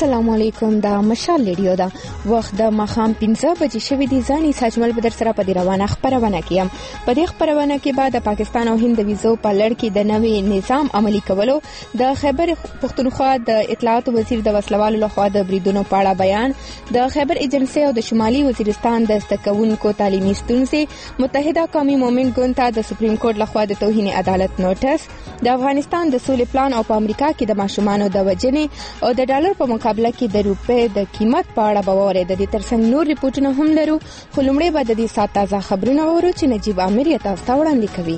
السلام علیکم. دا مشال ریډیو دا وخت د مخام 15 بجې شوې دي. ځاني ساجمل بدر سره په دې روانه خبرونه کیم. په دې خبرونه کې بعد د پاکستان او هند ویزو په لړ کې د نوې نظام عملی کولو د خیبر پختونخوا د اطلاعات وزیر د وسلوالو لخوا د بریدونو په اړه بیان، د خیبر ایجنسی او د شمالي وزیرستان د استکونکو تعلیمي ستونزې، متحده قومي مومنت ګوند ته د سپریم کورټ لخوا د توهین عدالت نوټس، د افغانستان د سولې پلان او په امریکا کې د ماشومانو د وجنې او د ډالر په مقابله کې د روپې د قیمت په اړه به واورئ. د دې ترڅنګ نور ریپورتونه هم لرو، خو لومړی به د دې ساعت تازه خبرونه واورو چې نجیب عامر یې تاسو ته وړاندې کوي.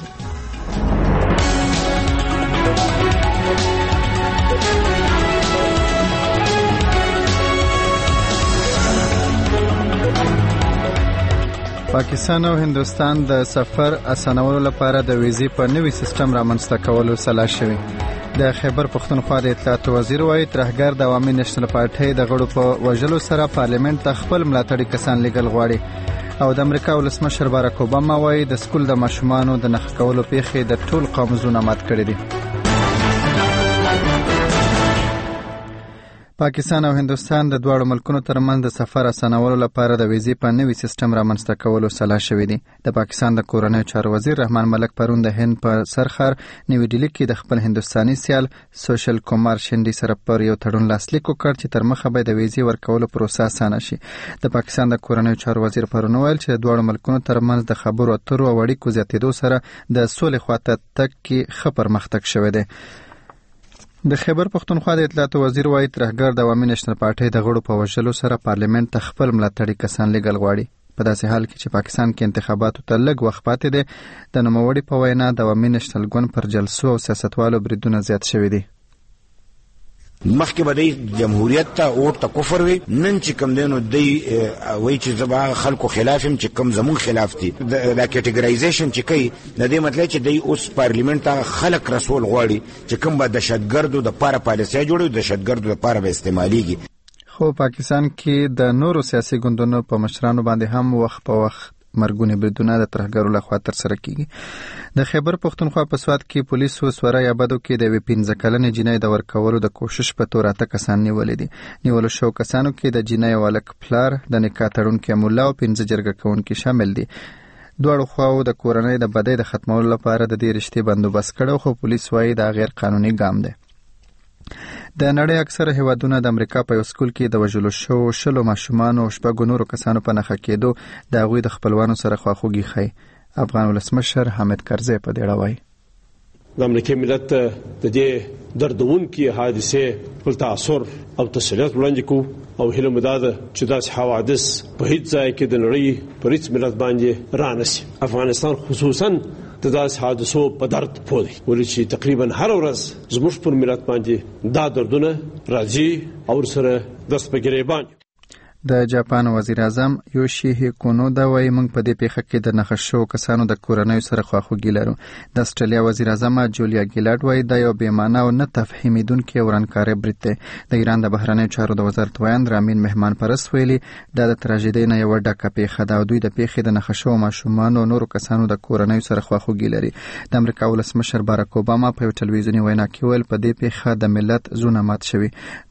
پاکستان او هندوستان د سفر اسانولو لپاره د ویزې په نوي سیستم رامنځته کولو سلا شوی. د خیبر پختونخوا د اطلاعات وزیر وايي ترهګر د عوامي نېشنل پارټۍ د غړو په وژلو سره پارلیمنت ته خپل ملاتړي کسان لیږل غواړي. او د امریکا ولسمشر باراک اوباما وايي د سکول د ماشومانو د نښه کولو پیښې د ټول قوم زړونه مات کړي دي. پاکستان او هندوستان د دواړو ملکونو ترمنځ د سفر اسانولو لپاره د ویزې په نوي سیستم رامنځته کولو سلا شوی دی. د پاکستان د کورنیو چارو وزیر رحمان ملک پرون د هند په سرخر نیو ډیلی کې د خپل هندوستاني سیال سوشل کومار شندي سره پر یو تړون لاسلیک وکړ چې تر مخه به د ویزې ورکولو پروسه اسانه شي. د پاکستان د کورنیو چارو وزیر پرون ویل چې د دواړو ملکونو ترمنځ د خبرو اترو او اړیکو زیاتېدو سره د سولې خواته تګ کې ښه پرمختګ شوی دی. د خیبر پختونخوا د اطلاعات وزیر وايي ترهګر د عوامي نېشنل پارټۍ د غړو په وژلو سره پارلیمنت ته خپل ملاتړي کسان لیږل غواړي. په داسې حال کې چې پاکستان کې انتخاباتو ته لږ وخت پاتې دی، د نوموړي په وینا د عوامي نېشنل ګوند پر جلسو او سیاستوالو بریدونه زیات شوي دي. مخکې به دی جمهوریت ته اوټ ته کفر وي، نن چې کوم دی نو دی وایي چې زه به خلکو خلاف یم چې کوم زمونږ خلاف دي. دا کیټګرایزیشن چې کوي د دې مطلب چې دی اوس پارلیمنت ته خلک رسول غواړي چې کوم به دهشتګردو دپاره پالیسۍ جوړوي، دهشتګردو دپاره به استعمالیږي. خو پاکستان کې د نورو سیاسي ګوندونو په مشرانو باندې هم وخت په وخت مرګونې بریدونه د ترهګرو لخوا ترسره کیږي. د خیبر پختونخوا په سوات کې پولیسو سوره یابدو کې د 15 کلنې جنۍ د ورکولو د کوشش په تور 8 کسان نیولې دي. نیولو شو کسانو کې د جنۍ والک پلار، د نکاح تړونکي مولا او 15 جرګه کوونکي شامل دي. دواړو خواو د کورنۍ د بدۍ د ختمولو لپاره د دې رشتې بندوبست کړو، خو پولیس وايي دا غیر قانوني ګام دی. د نړۍ اکثره هیوادونه د امریکا په یو سکول کې د وژلو شوو 20 ماشومانو او 6 نورو کسانو په نښه کېدو د هغوی د خپلوانو سره خواخوږي ښیي. افغان ولسمشر حامد کرزی په دې اړه وایي د امریکا ملت د دې دردونکې حادثې خپل تاثر او تسلیت وړاندې کوو او هیله مو دا ده چې داسې حوادث په هیڅ ځای کې د نړۍ پر هیڅ ملت باندې رانشي. افغانستان خصوصا د داسې حادثو په درد پوه دی، ولې چې تقریبا هر ورځ زموږ پر ملت باندې دا دردونه راځي او ورسره دست په ګریبان. د جاپان وزیر اعظم یوشیهی کونودا وايي موږ په دې پیښه کې د نښه شوو کسانو د کورنیو سره خواخوږي لرو. د استرالیا وزیر اعظم جولیا ګیلاډ وايي دا یو بې معنا او نه تفهیمیدونکی ورانکاری برید دی. د ایران د بهرنیو چارو د وزارت ویاند رامین مهمان پرست ویلي دا د تراژیدۍ نه یو ډکه پیښه ده او دوی د پیښې د نښه شوو ماشومانو او نورو کسانو د کورنیو سره خواخوږي لري. د امریکا ولسمشر باراک اوباما په یو ټلویزیوني وینا کې ویل په دې پیښه د ملت زړونه مات شوي.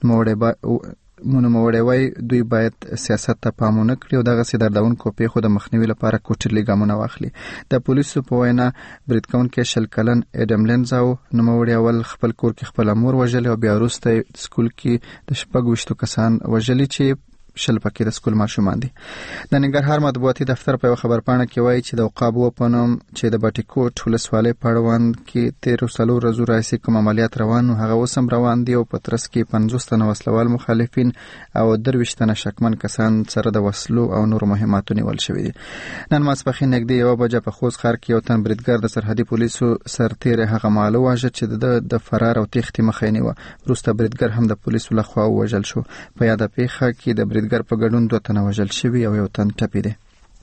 نوموړی وايي دوی باید سیاست ته پام ونه کړي او دغسې دردونکو پیښو د مخنیوي لپاره کوچني ګامونه واخلي. د پولیسو په وینا برید کوونکی 20 کلن اډم لینزاو نوموړی اول خپل کور کې خپل مور وژلې او بیا وروسته سکول کې د 26 کسان وژلي چې 20 پکې د سکول ماشومان دي. د ننګرهار مطبوعاتي دفتر په خبر پاڼه کې وایي چې د عقابو په نوم چې د بټیکوټ ولسوالۍ په اړوند کې 13 ورځې راهیسې کوم عملیات روان و هغه اوس هم روان دي او په ترڅ کې 50 تنه وسلوال مخالفین او 23 تنه شکمن کسان سره د وسلو او نور مهماتو نیول شوي دي. نن ماسپښین نږدې 1 بجه په خوست ښار کې یو تن بریدګر د سرحدي پولیسو سرتیری هغه مهال وواژه چې د فرار او تېښتې مخه یې نیوه. وروسته بریدګر هم د پولیسو لخوا ووژل شو. په یاده پیښه کې د بریدګر په ګډون 2 تنه وژل شوي او 1 تن ټپي دی.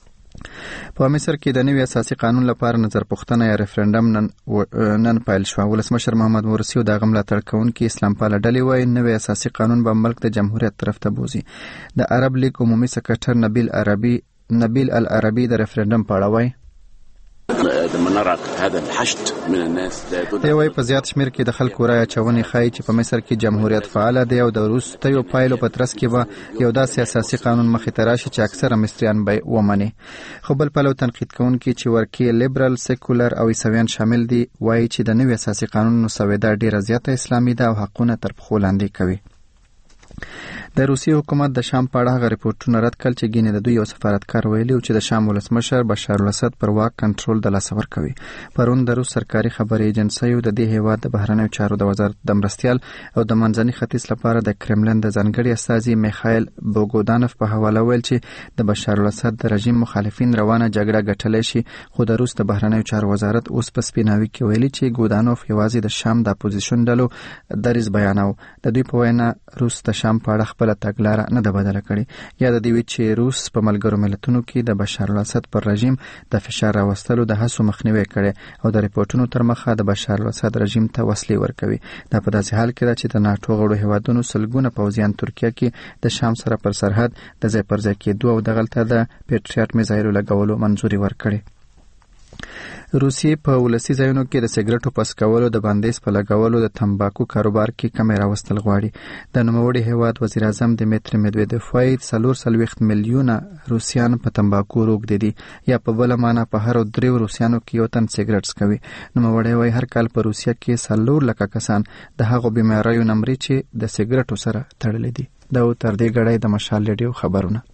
په مصر کې د نوي اساسي قانون لپاره نظر پوښتنه یا ریفرندم نن پیل شو. ولسمشر محمد مرسی او د هغه ملاتړ کوونکي اسلام پاله ډلې وایي نوی اساسي قانون به ملک د جمهوریت طرف ته بوځي. د عرب لیگ عمومي سکرټر نبیل العربي د ریفرندم په اړه وایي لما نرى هذا الحشد من الناس دوی په زیات شمیر کې د خلکو رایه چونې ښایي چې په مصر کې جمهوریت فعال دی او د وروستیو پایلو په ترڅ کې به یو داسې اساسي قانون مخې ته راشي چې اکثره مصریان به ومني. خو بل پلو تنقید کوونکي چې ورکی لیبرال، سیکولر او عیسویان شامل دي وایي چې د نوي اساسي قانون مسوده ډیره زیاته اسلامي ده او حقونه تر پښو لاندې کوي. د روسیې حکومت د شام په اړه هغه ریپورتونه رد کړل چې ګینه د دوی یو سفارتکار ویلي چې د شام ولسمشر بشار الاسد پر واک کنټرول د لاس ورکوي. پرون د روس سرکاري خبري ایجنسیو د دې هیواد د بهرنیو چارو د وزارت د مرستیال او د منځني ختیځ لپاره د کرملین د ځانګړي استازي میخایل بوګودانوف په حواله ویل چې د بشار الاسد د رژیم مخالفین روانه جګړه ګټلې شي. خو د روس د بهرنیو چارو وزارت اوس په سپیناوي کې ویلي چې ګودانوف یوازې د شام د اپوزیشن ډلو دریځ بیاناو. د دوی په وینا روس د شام په اړه خپل تګلاره نه ده بدله کړې. یا د دې چې روس په ملګرو ملتونو کې د بشار الاسد پر رژیم د فشار راوستلو د هڅو مخنیوي کړي او د ریپورتونو تر مخه د بشار الاسد رژیم ته وسلې ورکوي. دا په داسې حال کې ده چې د ناتو غړو هیوادونو سلګونه پوځیان ترکیه کې د شام سره پر سرحد د ځای پر ځای کېدو او دغلته د پیټریاټ میزایلو لګولو منځوري ورکړي. روسیې په ولسي ځایونو کې د سیګریټو پس کولو، د بندیز په لګولو، د تمباکو کاروبار کې کمی راوستل غواړي. د نوموړي هیواد وزیر اعظم دمیتری مدویدوف وایي 40 میلیونه روسیان په تمباکو روږدي دي، یا په بله معنا په هر 3 روسیانو کې یو تن سیګریټ څکوي. نوموړی وایي هر کال په روسیه کې 4 لکه کسان د هغو بیماریو نه مري چې د سیګریټو سره تړلي دي. دا تر دې غړی د مشال ریډیو خبرونه.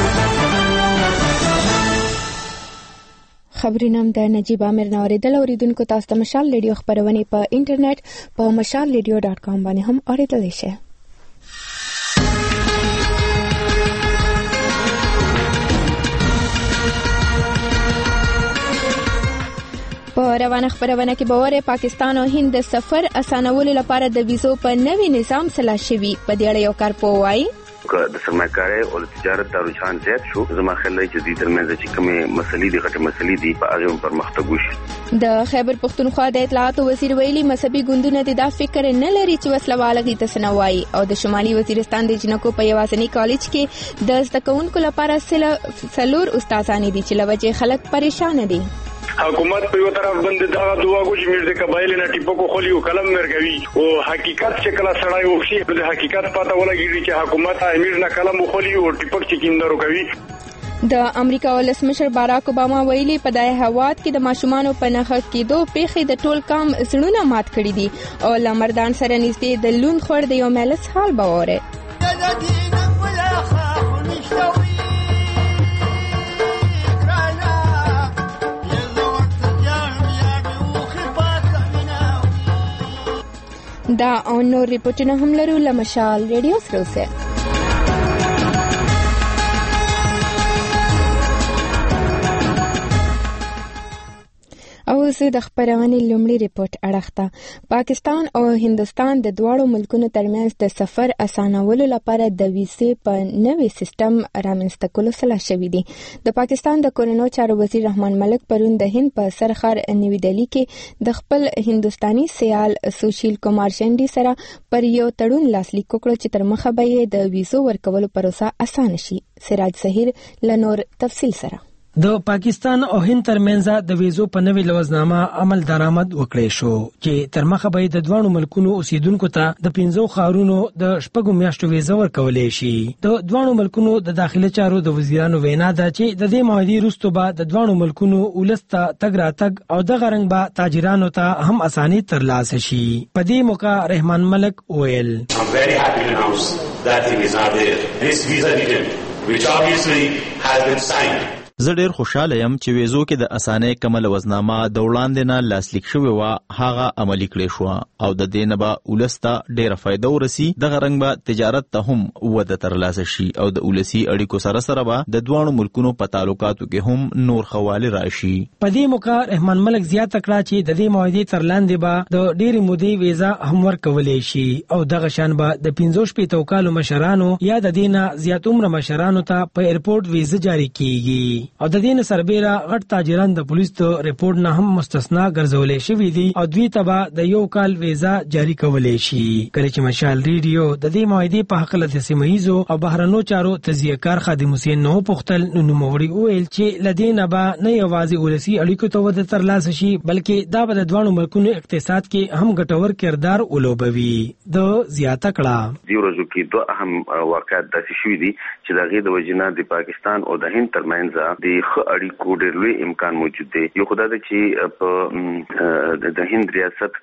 خبرونه د نجیب عامر نوریدل. اوریدونکو تاسو ته مشال ریډیو خبرونه په انټرنیټ په mashalradio.com باندې هم اوریدلی شئ. په روانه خبرونه کې باور پاکستان او هند د سفر اسانولو لپاره د ویزو په نوي نظام سلا شوي. په دې اړه یو کارپوه وایي د سرمایه‌کارۍ او تجارت د رجحان زیات شو. زما خیال دی چې د ترمنځ چې کومه مسلې دي غټه مسلې دي په هغه پرمختګ وشي. د خیبر پختونخوا د اطلاعاتو وزیر ویلي مذهبي ګوندونه د فکر نه لري چې وسلواله د تسنوي او د شمالي وزیرستان د جنکو په یوازنی کالج کې د زده کوونکو لپاره سلور استادان دي چې لوجه خلک پریشان دي. حکومت په یو طرف باندې دا دوا کوي چې مرزه قبایل نه ټیپو خولي او کلم مرګوي او حقیقت چې کله سړای وشي په حقیقت پته ولګي چې حکومت امیر نه کلم خولي او ټیپک چې کیندرو کوي. د امریکا ولسمشر باراک اوباما ویلي په دای هواد کې د ماشومانو په نخښ کېدو پیښې د ټول کام زړونه مات کړي دي او لمردان سره نږدې د لوند خور د یو ملس حال باوره. دا او نور ریپورټونه هم لرو له مشال ریډیو سره. او زه د خبرونې لومړی ریپورت اړخته. پاکستان او هندستان د دواړو ملکونو ترمنځ د سفر اسانولو لپاره د ویزې په نوي سیستم رامنځته کولو سلا شوي دي. د پاکستان د کورنیو چارو وزیر رحمان ملک پرون د هند په سرخر نوی دهلی کې د خپل هندستاني سیال سوشیل کمار شندي سره پر یو تړون لاسلیک وکړ چې تر مخه به یې د ویزو ورکولو پروسه اسانه شي. سراج ظهیر لنور تفصیل سره. د پاکستان او هند ترمنځ د ویزو په نوې لوزنامه عمل درآمد وکړی شو چې تر مخه به د دوه ملکونو اوسیدونکو ته د 15 ښارونو د شپږو میاشتو ویزه ورکولې شي. د دوه ملکونو د داخلي چارو د وزیرانو وینا ده چې د دې معاهدې وروسته به د دوه ملکونو ولسته تګ راتګ او د غرنګ به تاجرانو ته هم اساني ترلاسه شي. په دې موقع رحمان ملک ویل I'm very happy to announce that thing is not there. This visa deal which obviously has been signed. زه ډیر خوشاله یم چې ویزو کې د اسانۍ کمل وزنامه د وړاندې نه لاسلیک شوې وه هغه عملي کړې شوه او د دې نه به ولسته ډیره فایده ورسي. دغه رنګ به تجارت ته هم وده ترلاسه شي او د ولسي اړیکو سره به د دوه ملکونو په تعلقاتو کې هم نور خواله راشي. په دې موقع رحمان ملک زیاته کړه چې د دې معاهدې تر لاندې به د ډېرې مودې ویزا هم ورکولې شي او دغه شان به د 15 کالو مشرانو یا د دې نه زیات عمر مشرانو ته په ایرپورټ ویزه جاری کیږي. او د دې سربېره غټ تاجران د پولیس ته ریپورت نه هم مستثنا ګرځولې شوې دي او دوی ته د یو کال ویزا جاری کولې شي. کله چې مشال ریډیو د دې معاهدې په حق له سیمه‌یزو او بهرنیو چارو تزیه‌کار خادم حسین نو پختل نوموړي وویل چې لدینه به نه یوازې ولسی اړیکو ته وده ترلاسه شي بلکې دا به د دوه ملکونو اقتصاد کې هم ګټور کردار ولوبوي. د زیاته کړه دی ورځو کې دوه اهم واقعات داسې شوي دي چې د غي د وجنه د پاکستان او د هند ترمنځ د اړیکو ډېر لوی امکان موجود دی. یو خدای چې په د هند ریاست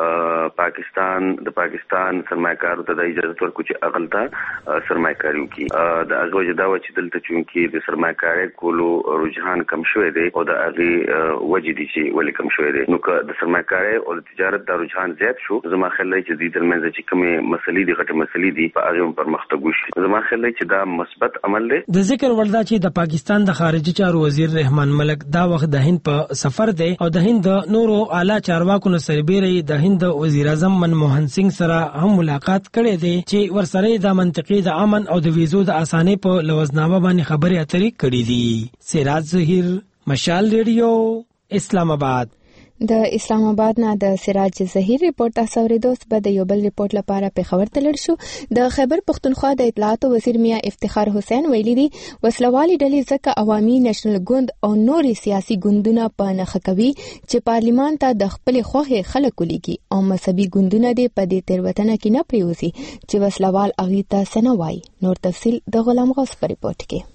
پاکستان سرمایه‌کارو ته د اجازه ورکړي چې اغلطه سرمایه‌کاري وکړي. د هغه وجه دا و چې دلته چونکی د سرمایه‌کاري کولو رجحان کم شوی دی او د هغه وجه دي چې ولې کم شوی دی. نو که د سرمایه‌کاري او د تجارت د رجحان زیات شو زما خیال دی چې د ترمنځ چې کومه مسلې دي غټه مسلې دي په هغه پرمختګ وشي. زما خیال دی چې دا مثبت عمل دی. د ذکر ولدا چې د پاکستان د خارجي چارو وزیر رحمان ملک دا وخت د هند په سفر دی او د هند نورو اعلی چارواکو سربېره د هند وزیر اعظم منموهن سنگ سره هم ملاقات کړي دي چې ورسره د منطقې د امن او د ویزو د اسانۍ په لوزنامه باندې خبرې اترې کړې دي. سراج ظهیر، مشال ریډیو، اسلام آباد. د اسلام آباد نه د سراج ظهیر ریپورت تاسو ورېدو. به د یو بل ریپورت لپاره پېښور ته لړ شو. د خیبر پښتونخوا د اطلاعات وزیر میا افتخار حسین ویلي دي وسلوالي ډلې ځکه عوامي نېشنل ګوند او نوري سیاسي ګوندونه په نخښه کوي چې پارلیمان ته د خپل خوخه خلک ولېږي او مذهبي ګوندونه دې په دې تیروتنه کې نه پریوزي چې وسلوال اغي ته سنوي. نور تفصيل د غلام غوث په ریپورت کې.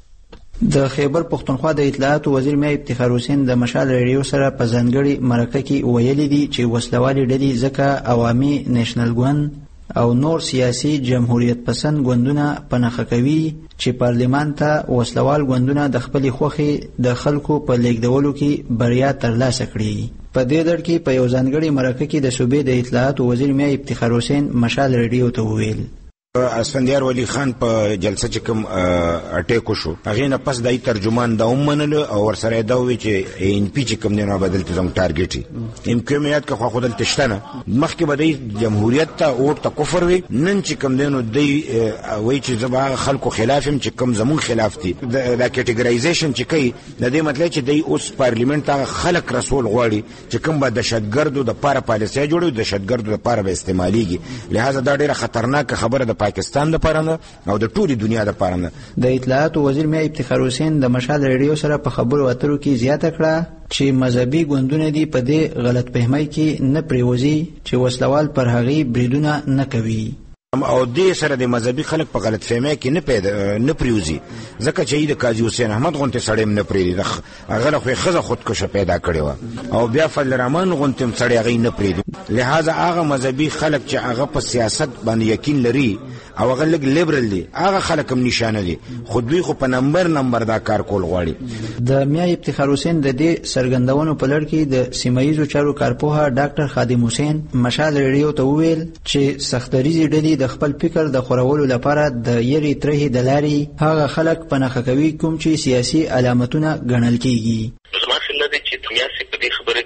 د خیبر پښتونخوا د اطلاعات وزیر میا افتخار حسین د مشال ریډیو سره په ځانګړي مرکه کې ویلي دي چې وسلوالي ډلې ځکه عوامي نېشنل ګوند او نور سیاسي جمهوریت پسند ګوندونه په نخښه کوي چې پارلیمان ته وسلوال ګوندونه د خپل خوخي د خلکو په لیږدولو کې بریا ترلاسه کړي. په دې ډول کې په یو ځانګړي مرکه کې د صوبې د اطلاعات وزیر میا افتخار حسین مشال ریډیو ته وویل اسفندیار ولی خان په جلسه چې کوم اټیک وشو هغه نه پس دای ترجمان دا ومنل او ورسره دا وی چې ان پی چې کوم نه بدلته زم ټارګټي امکانات که خو خدل تشتنه مخکې بدای جمهوریت ته او ته کفر وی نن چې کوم دینو دی وی چې زبا خلکو خلافم چې کوم زمون خلاف دي دا کټګرایزیشن چې کوي د دې مطلب چې دی اوس پارلیمنت ته خلک رسول غواړي چې کوم به دهشتګردو د پاره پالیسي جوړوي دهشتګردو د پاره به استعماليږي. لہذا دا ډیره خطرناک خبره ده پاکستان د پاره او د ټولي دنیا د پاره. د اطلاعات وزیر میا افتخار حسین د مشال ریډیو سره په خبرو اترو کې زیاته کړه چې مذهبي ګوندونه دي په دې غلط فهمۍ کې نه پریوزي چې وسلوال پر هغه بریدونه نه کوي او دې سره د مذهبي خلک په غلط فهمۍ کې نه پریوزي ځکه چې د قاضي حسین احمد غونته سړی نه پریدي هغه خو خزه خودکشه پیدا کړی و او بیا فضل الرحمن غونته سړی هغه نه پریدي. لہذا هغه مذهبي خلک چې هغه په سیاست باندې یقین لري او هغه لګ لیبرل دي هغه خلک هم نشانه دي خو دوی خو په نمبر دا کار کول غواړي. د میا افتخار حسین د دې سرګندونو په لړ کې د سیمایي چارو کارپوه ډاکټر خادم حسین مشال ریډیو ته وویل چې سختریزي ډلې د خپل فکر د خورولو لپاره د یری ترې د لاري هغه خلک په نخښه کوي کوم چې سیاسي علامتونه ګڼل کیږي. زما خیال دی چې دنیا سي په دې خبره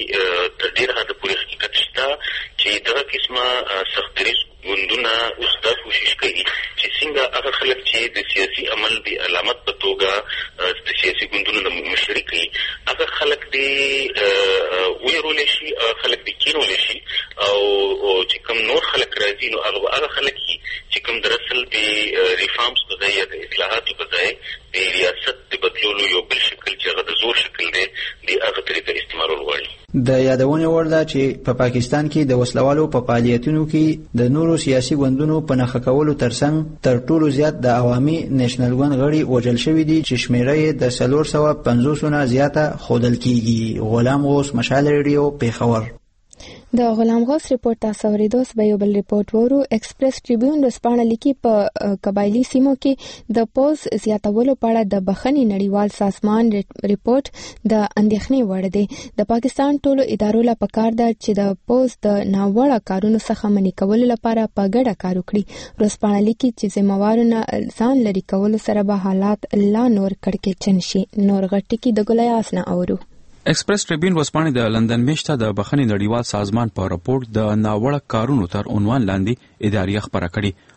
کې تر ډیره حد پورې حقیقت شته چې دغه قسمه سختریز ګوندونه اوس دا کوشش کوي چې څنګه هغه خلک چې د سیاسي عمل د علامت په توګه د سیاسي ګوندونو د مشري کوي هغه خلک دې ویرول شي خلک دې کینول شي او چې کوم نور خلک راځي نو هغه خلک چې کوم درسل د ریفارمز په ځای د اصلاحاتو په ځای د ریاست د بدلولو یو بل شکل چې هغه د زور شکل دی د هغه طریقه استعمالول غواړي. د یادونه وړ ده چې په پاکستان کې د وسلوالو په فعالیتونو کې د نورو سیاسي ګوندونو په نخښه کولو ترڅنګ تر ټولو زیات د عوامي نېشنل ګوند غړي وژل شوي دي چې شمیره یې د 450 نه زیاته ښودل کیږي. غلام غوث، مشال ریډیو، پېښور. د غلام غوث ریپورت تاسو ورېدو. به یو بل ریپورت ورو. ایکسپریس ټریبیون ورسپانه لیکي په قبایلی سیمو کې د پوز زیاتولو په اړه د بخښنې نړیوال سازمان ریپورت د اندېښنې وړ دی. د پاکستان ټولو ادارو لا پکار ده چې د پوز د ناوړه کارونو څخه منع کولو لپاره په ګډه کار وکړي. ورسپانه لیکي چې ذمہوارونه ځان لري کولو سره به حالات لا نور کړکېچن شي. نور غټي کې د ګلیاس نه اورو. ایکسپریس ټریبیون وسپانې د لندن میشته د بخښنې نړیوال سازمان په راپورټ د ناوړه کارونو تر عنوان لاندې اداري خبره کړې.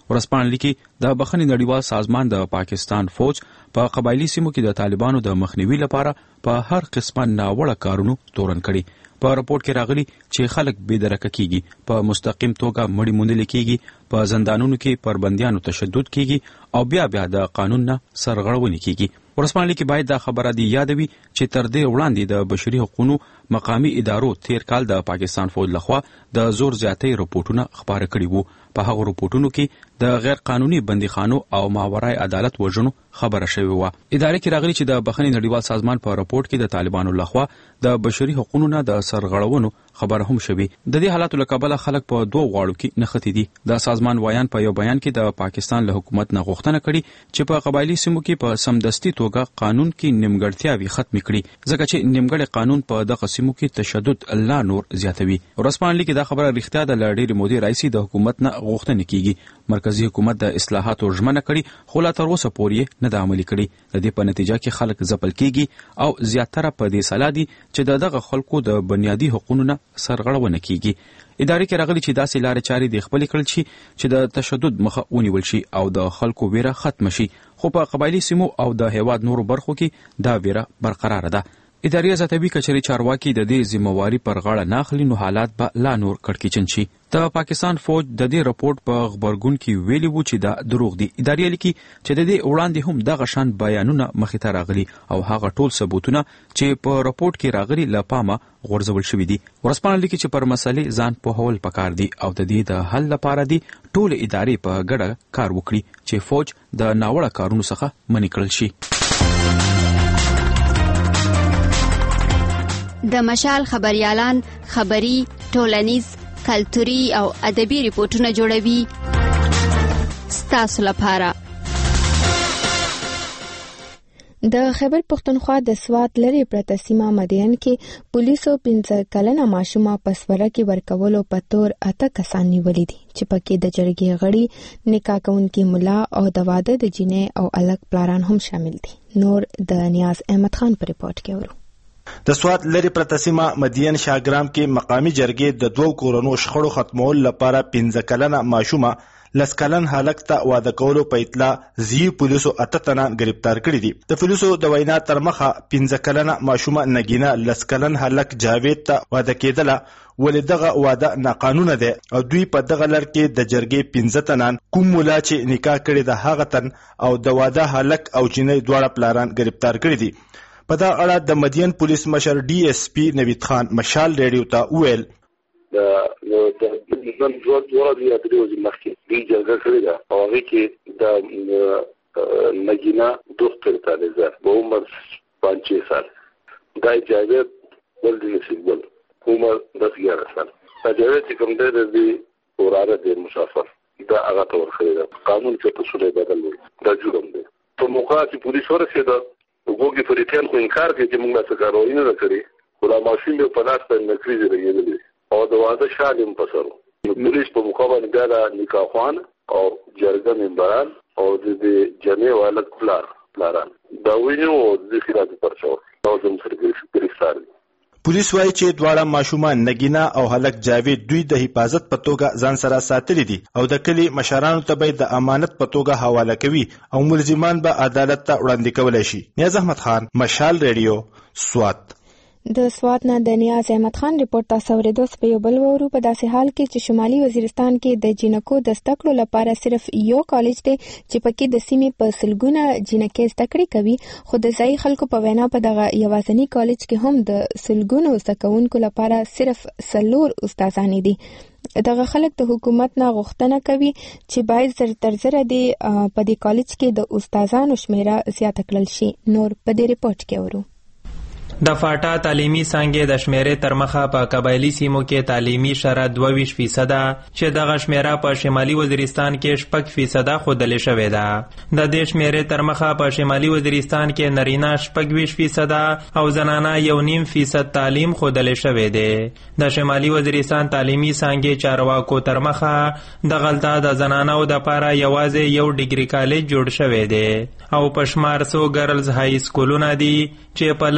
ورسپانلی کې د بخښنې نړیوال سازمان د پاکستان فوج په قبایلی سیمو کې د طالبانو د مخنیوي لپاره په هر قسمه ناوړه کارونو تورن کړي. په راپورټ کې راغلي چې خلک بې درکه کیږي، په مستقیم توګه مړي موندل کیږي، په زندانونو کې پر بندیانو تشدد کیږي او بیا د قانون نه سرغړونې کیږي. ورسپانلی کې باید دا خبره دی یادوي چې تر دې وړاندې د بشري حقوقو مقامی ادارو تیر کال د پاکستان فوج لخوا د زور زیاتۍ رپورټونه خپاره کړي وو. په هغو رپورټونو کې د غیر قانوني بندیخانو او ماورای عدالت وژنو خبره شوې وه. ادارې کې راغلي چې د بخښنې نړیوال سازمان په راپورټ کې د طالبانو لخوا د بشري حقوقو نه د سرغړونو خبره هم شوې. د دې حالاتو له کبله خلک په دوه غواړو کې نښتي دي. د سازمان وایان په یو بیان کې د پاکستان له حکومت نه غوښتنه کړې چې په قبایلی سیمو کې په سمدستي توګه قانون کې نیمګړتیاوې ختم کړي، ځکه چې نیمګړی قانون په دغه سیمو کې تشدد لا نور زیاتوي. ورسپانلی کې دا خبره رښتیا ده، له ډېرې مودې راهیسې د حکومت نه غوښتنې کیږي. مرکزی حکومت د اصلاحاتو ژمنه کړي خو لا تر اوسه پورې نه د عملي کړي. د دې په نتیجه کې خلک ځپل کیږي او زیاتره په دې سلا دي چې دغه خلکو د بنیادي حقوقو نه سرغړونه کیږي. ادارې کې راغلي چې داسې لارې چارې د خپل کړل شي چې د تشدد مخه ونیول شي او د خلکو ویره ختم شي، خو په قبایلی سیمو او د هیواد نورو برخو کې دا ویره برقرار ده. ادارې زیاتوي کچري چارواکي د دې ذمہواری پر غاړه نه اخلي نو حالات به لا نور کړکېچن شي. د پاکستان فوج د دې راپورټ په خبرګون کې ویلي وو چې دا دروغ دي. ادارې لیکي چې د دې وړاندې هم دغه شان بیانونه مخې ته راغلي او هغه ټول ثبوتونه چې په راپورټ کې راغلي له پامه غورځول شوي دي. ورسپانلی لیکي چې پر مسلې ځان پوهول پکار دي او د دې د حل لپاره دي ټول ادارې په ګډه کار وکړي چې فوج د ناوړه کارونو څخه منع کړل شي. د مشال خبريالان خبري، ټولنیز، کلتوري او ادبي ریپورتونه جوړوي ستاسو لپاره. د خیبر پختونخوا د سوات لري پرته سیمه مدین کې پولیسو 15 کلنه ماشومه پسوره کې ورکولو په تور 8 کسان نیولې دي چې پکې د جرګې غړي، نکاح کوونکي ملا او د واده د جینې او الګ پلاران هم شامل دي. نور د نیاز احمد خان په ریپورت کې ورو. د سوات لري پرته سیمه مدین شاګرام کې مقامی جرګې د دوه کورونو شخړو ختمول لپاره 15 کلنه ماشومه لس کلن هلک ته واده کولو په اطلاع زی پولیسو 8 تنه گرفتار کړي دي. د پولیسو د وینا تر مخه 15 کلنه ماشومه نگینا لس کلن هلک جاوید ته واده کېدله، ولې دغه واده ناقانونه ده او دوی په دغه لړ کې د جرګې 15 تنان کوم مولا چې نکاح کړي د هغه تن او د واده هلک او جنې دواړه پلاران گرفتار کړي دي. په دا اړه د مدین پولیس مشر ډي اس پی نوید خان مشال ریډیو ته وویل د نن دوه دی اتریو مخکې دی جرګه کړې ده او هغه کې د نگینا دوستر ته په عمر 5 سال دا جاوید ولدي نسبل عمر 10 سال دا جاوید کوم دی وراره د مسافر دا هغه تور کړی ده. قانون کې په سورې بدل دا جوړم دی. په موقع چې پولیس ورسېده وګوري فریقین خو انکار کوي چې موږ څه کاروي نه کړی، خو لا ماشین په لاس په نکریزه لګېدلې او د واده شالم پسرو. پولیس په مقابل ګاله نکاحوان او جرګه ممبران او د جمعي والد پلاران دا وینو د خلاف پرچاو او زم سره ګرفتار دي. پولیس وایي چې دواړه ماشومان نگینا او هلک جاوید دوی د حفاظت په توګه ځان سره ساتلي دي او د کلي مشرانو ته به د امانت په توګه حواله کوي او ملزمان به عدالت ته وړاندې کولی شي. نیاز احمد خان، مشال ریډیو، سوات. د سوات نه د نیاز احمد خان ریپورت تاسو ورېدو. په یو بل ورو په داسې حال کې چې شمالي وزیرستان کې د جینکو د زده کړو لپاره صرف یو کالج دی چې پکې د سیمې په سلګونه جینکې زده کړې کوي، خو د ځایي خلکو په وینا په دغه یوازینی کالج کې هم د سلګونو زده کوونکو لپاره صرف 4 استادان دي. دغه خلک د حکومت نه غوښتنه کوي چې باید تر زره دی په دې کالج کې د استادانو شمیره زیاته کړل شي. نور په دې ریپورت کې ورو. د فاټا تعلیمي څانګې د شمیرې تر مخه په قبایلی سیمو کې تعلیمي شرح 22% چې دغه شمیره په شمالي وزیرستان کې 6% ښودلې شوې ده. د دې شمیرې تر مخه په شمالي وزیرستان کې نارینه 26% او زنانه 1.5% تعلیم ښودلې شوې ده. د شمالي وزیرستان تعلیمي څانګې چارواکو تر مخه د غلطه د زنانو د لپاره یوازې یو ډیګري کالج جوړ شوی دی او په شمار 100 ګرلز های سکولونه دي چې په لرو پرتو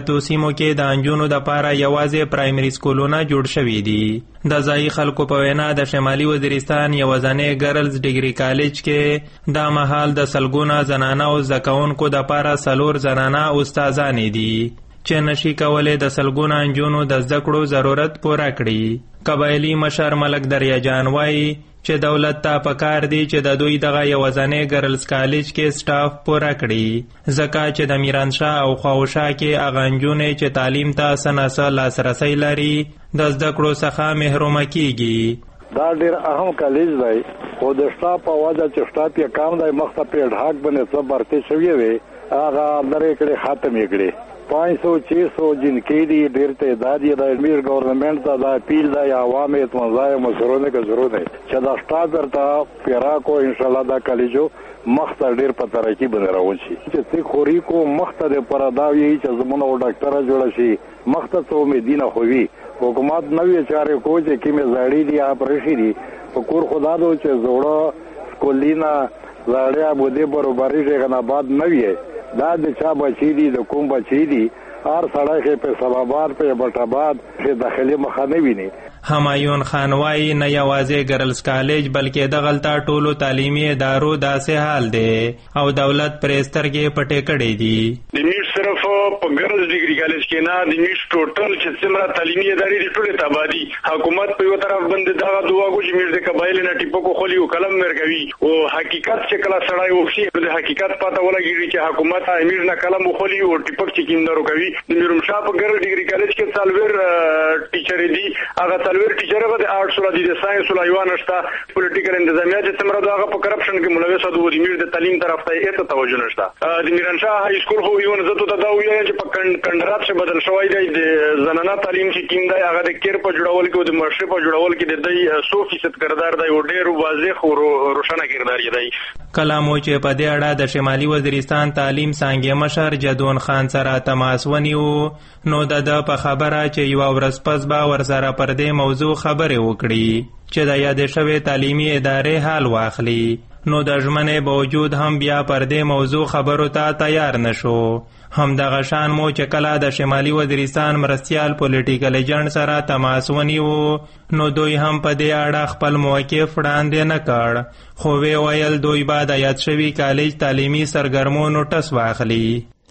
پراتو سیمو کې د انجونو د پاره یوازې پرایمري سکولونه جوړ شوي دي. د ځایي خلکو په وینا د شمالي وزیرستان یوازینی ګرلز ډیګري کالج کې دا مهال د سلګونه زنانه او زده کوونکو د پاره 4 زنانه استادانې دي چې نشي کولای د سلګونه انجونو د زده کړو ضرورت پوره کړي. قبایلی مشر ملک دریا جان وایي چې دولت ته پکار دی چې د دوی دغه یوازینی ګرلز کالج کې سټاف پوره کړي ځکه چې د میرانشاه او خواوشا کې هغه انجونې چې تعلیم ته سناسه لاسرسی لري د زده کړو څخه محرومه کیږي. دا ډیر اهم کالج دی خو د سټاف په وجه چې سټاف یې کم دی مخته په ډاک باندې څه برتي شوی وي هغه لري کړي ختم یې کړي 500-600 جنکی دی ډیر تعداد یې د امیر گورنمنت ته د اپیل د عوام اتمنځای مسرونه کې ضرورت دی چې دا سټاف درته پیرا کو ان شاء الله دا کالجو مخته ډیر په ترقی باندې روان شي چې څه خوري کو مخته د پرداوی چې زمونږ ډاکټر جوړ شي مخته څو امیدینه خوي حکومت نوې چارې کو چې کیمه زړی دی اپریشي دی کور خدا دو چې زوړه سکولینا زړیا بده برابرۍ څنګه آباد نوې دا د چا بچی دي د کوم بچی دي هر سړی په سبابات په بټاباد په داخلي مخه نه ویني. همایون خان وایي نه یوازې ګرلز کالج بلکې دغلته ټولو تعلیمي ادارو داسې حال دی او دولت پرې سترګې پټې کړې دي. د میټ صرف په ګرلز ډیګري کالج کې نه د میټ ټوټل چې څومره تعلیمي ادارې دي ټولې تبادي حکومت په یو طرف باندې دا دواګو چې میټ د قبایل نه ټیپو خولي او کلم مرګوي او حقیقت چې کله سړی وشي د حقیقت پته ولګي چې حکومت امیر نه کلم خولي او ټیپک چې کیندرو کوي. د میرمشاه په ګرلز ډیګري کالج کې څلور ټیچر دي هغه څلور ټیچر به د آرټس ولا د ساينس ولا یو نشته پولیټیکل انتظامیه چې څومره دغه په کرپشن کې ملوث دي د امیر د تعلیم طرف ته هیڅ توجه نشته. د میرانشاه های سکول خو یو نه زته دا ویل چې په کندرات څخه بدل شوی دی د زنانه تعلیم چې کیم دی هغه د کیر په جوړول کې او د مشرف په جوړول کې د 100% کردار دی او ډیر واضح او روښانه کردار دی. کلامو چې په دې اړه د شمالي وزیرستان تعلیم څنګه مشر جدون خان سره تماس ونیو نو د په خبره چې یو ورځ پس به ورسره پر دې موضوع خبرې وکړي چې د یادې شوې تعلیمي ادارې حال واخلي نو د ژمنې باوجود هم بیا پر دې موضوع خبرو ته تیار نشو. همدغه شان مو چې کله د شمالي وزیرستان مرستیال پولیټیکل ایجنټ سره تماس ونیو نو دوی هم په دې اړه خپل موقف وړاندې نه کړ خو ویل دوی به د یاد شوي کالج تعلیمي سرګرمو ټس واخلي.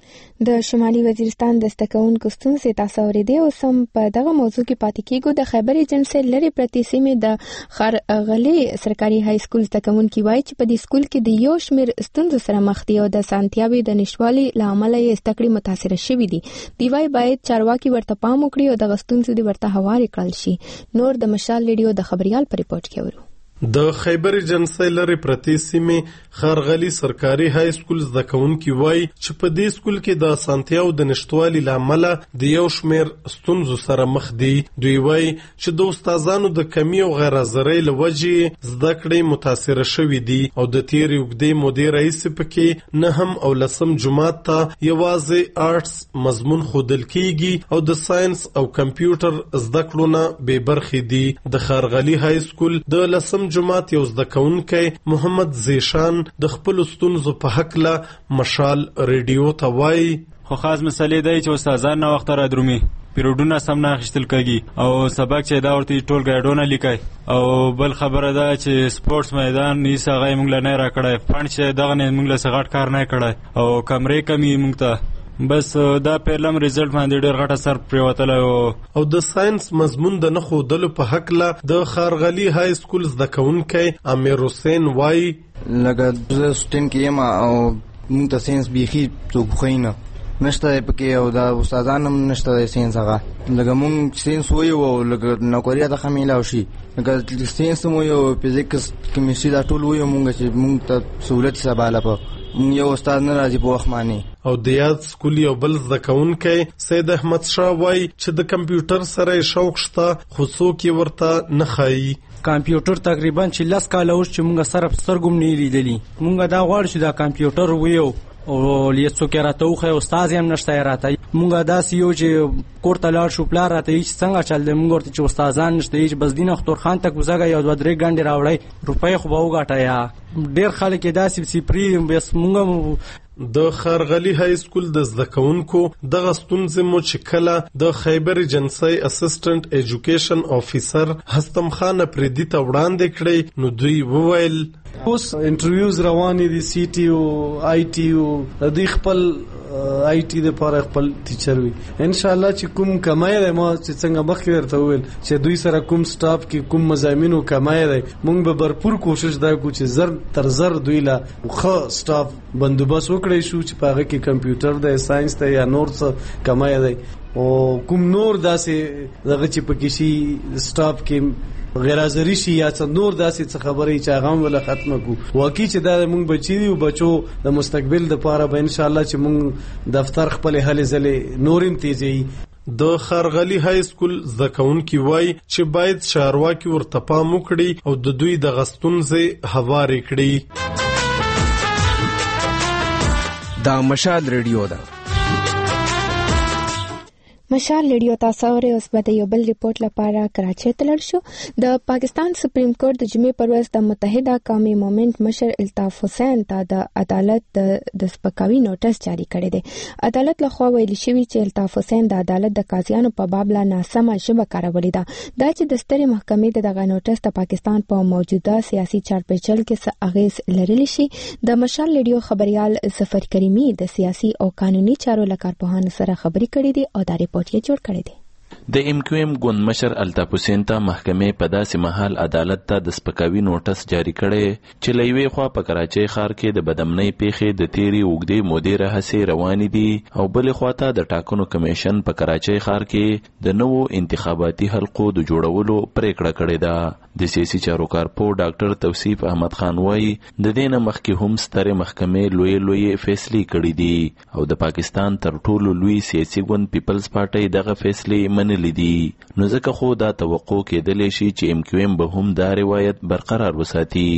د شمالي وزیرستان د ستکونکو ستونزې تاسو اورېدې او سم په دغه موضوع کې پاتې کېږو. د خیبر ایجنسۍ لري پرتې سیمې د خرغلې سرکاري های سکول ستکونکي وایي چې په دې سکول کې د یو شمېر ستونزو سره مخ دي او د سانتیاوي د نشوالي لامل یې ستکړې متاثر شوي دي. دی وایي باید چارواکي ورته پام وکړي او د ستونزو دې ورته هوارې کړل شي. نور د مشال ریډیو د خبريال په ریپورت کې ورو. د خیبر ایجنسۍ لري پرتې سیمې خرغلي سرکاري های سکول زده کوونکي وایي چې په دې سکول کې د اسانتیاو د نشټوالي لامل د یو شمېر ستونزو سره مخ دي. دوی وایي چې د استادانو د کمی او غیر حاضرۍ له وجې زده کړې متاثره شوي دي او د تیرې اوږدې مودې راهیسې پکې 9 او 10 جماعت ته یوازې آرټس مضمون ښودل کیږي او د ساينس او کمپیوټر زده کړو نه بې برخې دي. د خرغلي های سکول د 10 جماعت یو زده کوونکی محمد زیشان د خپل ستونزو په حق له مشال ریډیو ته وایي خو خاص مسلې دی چې استادان نه وخت را درومي پیریډونه سم نه اخیستل کېږي او سبق چې دا ورته ټول ګایډونه لیکي او بل خبره ده چې سپورتس میدان یې څنګه موږ له نه را کړای فند چې دغه نه موږ له سغټ کار نه کړای او کمرې کمی موږ ته بس دا پیلم ریزلټ باندې ډېر غټه سر پریوتل او د ساينس مضمون د نه خودلو په حق له د خرغلي های سکول زده کوونکی امیر حسین وایي لکه سټین کې یم او موږ ته ساينس بیخي څوک خوینه نشته پکې او دا استادان هم نشته د ساينس هغه لکه موږ ساينس وایو او لکه نوکریا د خمیلا شي لکه ساينس مو یو فزیکس کیمستري دا ټول وایو موږ چې موږ ته سہولت سباله په یو استاد نه راځي په وخت باندې. او د یاد سکول یو بل زده کوونکی سید احمد شاه وایي چې د کمپیوټر سره شوق شته خو څوک یې ورته نه ښایي. کمپیوټر تقریبا چې 10 کاله اوس چې موږ سره سترګم نه لیدلی موږ دا غواړو چې دا کمپیوټر ویو او لیڅوک راته وخه استاد هم نشته راته موږ داسې یو چې کوړه لاړ شو پلار راته هیڅ څنګه چل دی موږ ورته چې استادان نشته هیڅ بس دین اختر خان تک وزګه یو 2-3 غنډې راوړی روپۍ خو به وګټه یا ډیر خلک داسې سپری بس موږ د خارغلی های سکول د زده کوونکو دغه ستونزې مو چې کله د خیبر ایجنسی اسسټنټ ایجوکیشن افیسر هستم خان پریدي ته وړاندې کړې نو دوی وویل اوس انټرویوز روانې دي سی ټي او آی ټي او د دې خپل آی ټي د لپاره خپل ټیچر وي ان شاء الله چې کوم کمای دی ما چې څنګه مخکې ورته وویل چې دوی سره کوم سټاف کې کوم مضامینو کمای دی موږ به بھرپور کوشش دا کوو چې زر تر زر دوی لا خو سټاف بندوبست وکړي شو چې په هغه کې کمپیوټر دی ساينس دی یا نور څه کمای دی او کوم نور داسې دغه چې پکې شي سټاف کې غیر حاضری شي یا څه نور داسې څه خبرې چې هغه ولا ختمه کو واقعي چې دا موږ بچی دی او بچو د مستقبل لپاره به ان شاء الله چې موږ دفتر خپل هلې زلې نورم تیزي د خارغلی های سکول زده کوونکي وای چې باید چارواکي ورته پام وکړي او د دوی د غستونځې هوارې کړي. دا مشال ریډیو ده. مشال ریډیو تاسو اورئ. اوس به د یو بل ریپورت لپاره کراچۍ ته لاړ شو. د پاکستان سپریم کورټ د جمعې پر ورځ د متحده قومي مومنت مشر الطاف حسین ته د عدالت د سپکاوي نوټس جاری کړی دی. عدالت لخوا ویل شوی چې الطاف حسین د عدالت د قاضیانو په باب لا ناسمه ژبه کارولې ده. دا چې د سترې محکمې دغه نوټس د پاکستان په موجوده سیاسي چارپیچل کې څه اغیز لرلی شي. د مشال ریډیو خبريال ظفر کریمي د سیاسي او قانوني چارو لکارپوهانو سره خبرې کړې دي او دا ریپورت یې جوړ کړی دی. د ایم کیو ایم ګوند مشر الطاف حسین ته محکمې په داسې مهال عدالت ته د سپکاوي نوټس جاری کړی چې له یوې خوا په کراچۍ ښار کې د بدامنۍ پیښې د تیرې اوږدې مودې راهیسې روانې دي او بلې خوا ته د ټاکنو کمیشن په کراچۍ ښار کې د نوو انتخاباتي حلقو د جوړولو پریکړه کړې ده. د سیاسي چارو کارپو ډاکټر توصیف احمد خان وایي د دې نه مخکې هم سترې محکمې لویې فیصلې کړې دي او د پاکستان تر ټولو لوی سیاسي ګوند پیپلز پارټۍ دغه فیصلې منلې دي. نو ځکه خو دا توقع کېدلی شي چې ایم کیو ایم به هم دا روایت برقرار وساتي.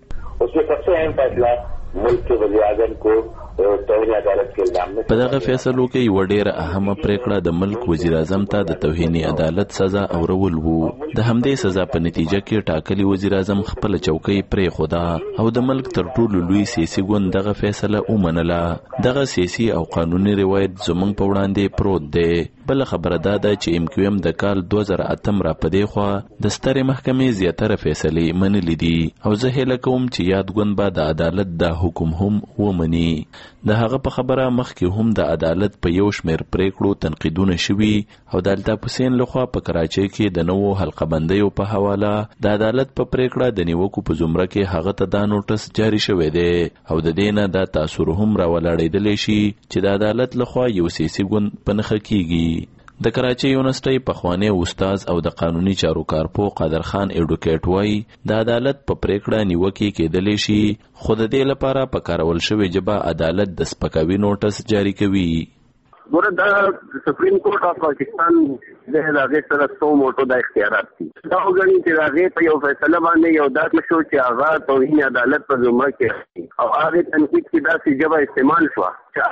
اس میں سب سے اہم فیصلہ ملک کے وزیر اعظم کو توہین عدالت کے الزام میں په دغه فیصلو کې یو ډېره اهمه پریکړه د ملک وزیر اعظم ته د توهین عدالت سزا اورول وو. د همدې سزا په نتیجه کې ټاکلي وزیر اعظم خپل چوکۍ پرې خوده او د ملک تر ټولو لوی سیاسي ګوند دغه فیصله ومنله. دغه سیاسي او قانوني روایت زموږ په وړاندې پروت دی. بل خبره دا ده چې ایم کیو ایم د کال 2008 را پدې خوا د سترې محکمې زیاتره فیصلې منلې دي او زه هیله کوم چې یاد ګوند به د عدالت د حکم هم ومني. د هغه په خبره مخکې هم د عدالت په یو شمېر پریکړو تنقیدونه شوي او د الطاف حسین لخوا په کراچۍ کې د نوو حلقه بندیو په حواله د عدالت په پریکړه د نیوکو په زمره کې هغه ته دا نوټس جاری شوی دی او د دې نه دا تاثر هم راولاړېدلی شي چې د عدالت لخوا یو سیاسي ګوند په نښه کیږي. د کراچۍ یونیورسيټي پخوانی استاد او د قانوني چارو کارپو قادر خان ایډوکیټ وایي د عدالت په پریکړه نیوکې کېدلی شي خو د دې لپاره په کارول شوې ژبه عدالت د سپکاوي نوټس جاری کوي. ګوره دا سپریم کورټ اف پاکستان د هغې سره څو موټو د اختیارات دي. دا وګڼي چې هغې په یو فیصله باندې یو داسې شو چې هغه توهین عدالت په زمره کې او هغې تنقید کې داسې ژبه استعمال شوه چې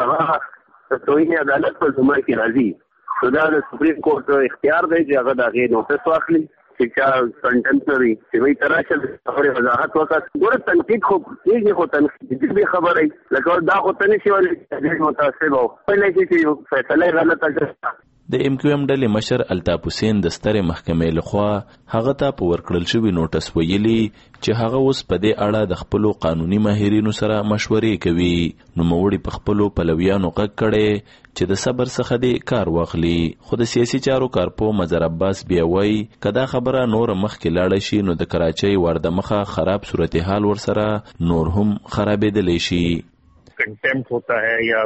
هغه توهین عدالت په زمره کې راځي. دا د سپریم کورټ اختیار دی چې هغه د هغې نوټس واخلي چې چا کنټنټ لري چې وایي ته راشه د خبرې وضاحت وکړه. ګوره تنقید خو کېږي خو تنقید دې خبره لکه دا خو ته نشي ویلی چې متعصب او پهلی چې یو فیصله یې غلطه کړه. د ایم کیو ایم ډلې مشر الطاف حسین د سترې محکمې لخوا هغه ته په ورکړل شوي نوټس ویلي چې هغه اوس په دې اړه د خپلو قانوني ماهرینو سره مشورې کوي. نوموړي په خپلو پلویانو غږ کړی چې د صبر څخه دې کار واخلي. خو د سیاسي چارو کارپو مظهر عباس بیا وایي که دا خبره نور مخکې لاړه شي نو د کراچۍ واردمخه خراب صورتحال ورسره نور هم خرابېدلی شي. کنټمپټ ہوتا ہے یا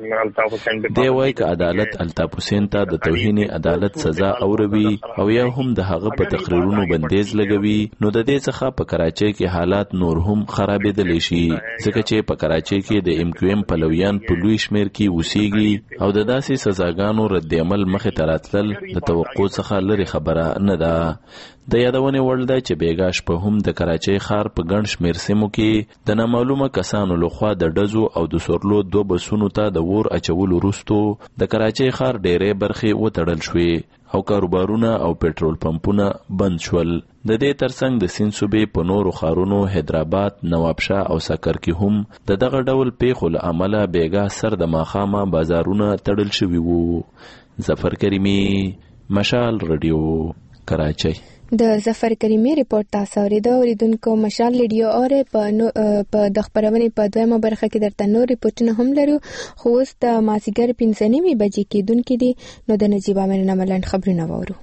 دی وایي که عدالت الطاف حسین ته د توهین عدالت سزا اوروي او یا هم د هغه په تقریرونو بندیز لګوي نو د دې څخه په کراچۍ کې حالات نور هم خرابېدلی شي ځکه چې په کراچۍ کې د ایم کیو ایم پلویان په لوی شمېر کې اوسېږي او د داسې سزاګانو رد عمل مخې ته راتلل د توقع څخه لرې خبره نه ده. د یادونې وړ ده چې بیګا شپه هم د کراچۍ ښار په ګڼ شمېر سیمو کې د نامعلومه کسانو لخوا د ډزو او د سورلو 2 بسونو ته د ور اچولو وروستو د کراچۍ ښار ډېرې برخې وتړل شوې او کاروبارونه او پېټرول پمپونه بند شول. د دې ترڅنګ د سیند صوبې په نورو ښارونو حیدرآباد، نوابشاه او سکر کې هم د دغه ډول پیښو له امله بیګا سر د ماښامه بازارونه تړل شوي وو. ظفر کریمي، مشال رادیو، کراچۍ. د ظفر کریمي ریپورت تاسو اوریدونکو. مشال ریډیو اوره په د خبرونې په دویمه برخه کې درته نور ریپورتونه هم لرو، خو اوس د مازیګر 5:30 بجې کېدونکې دي. نو د نجیب امیر نملند خبرونه وورو.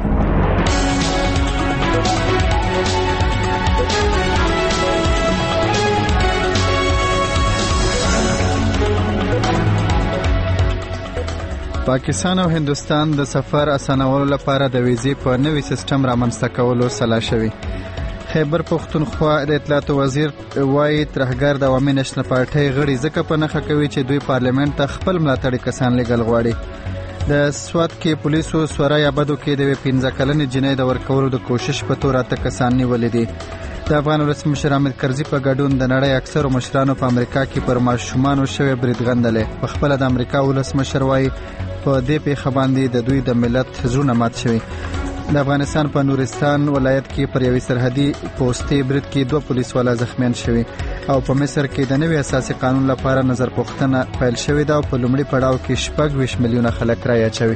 پاکستان او هندوستان د سفر اسانولو لپاره د ویزې په نوي سیستم رامنځته کولو سلا شوي. خیبر پختونخوا د اطلاعات وزیر وایي ترهګر د عوامي نېشنل پارټۍ غړي ځکه په نښه کوي چې دوی پارلیمنت ته خپل ملاتړي کسان لېږل غواړي. د سوات کې پولیسو سوره یابدو کې د 15 کلنې جنۍ د ورکولو د کوشش په تور 8 کسان نیولې دي. د افغان ولسمشر حامد کرزي په ګډون د نړۍ اکثرو مشرانو په امریکا کې پر ماشومانو شوی برید غندلې. په خپل د امریکا ولسمشر وایي په دې پیښه باندې د دوی د ملت زړونه مات شوي. د افغانستان په نورستان ولایت کې پر یوې سرحدي پوستې برید کې 2 پولیسوالا زخمیان شوي او په مصر کې د نوي اساسي قانون لپاره نظر پوښتنه پیل شوې ده او په لومړي پړاو کې 26 میلیونه خلک رایه اچوي.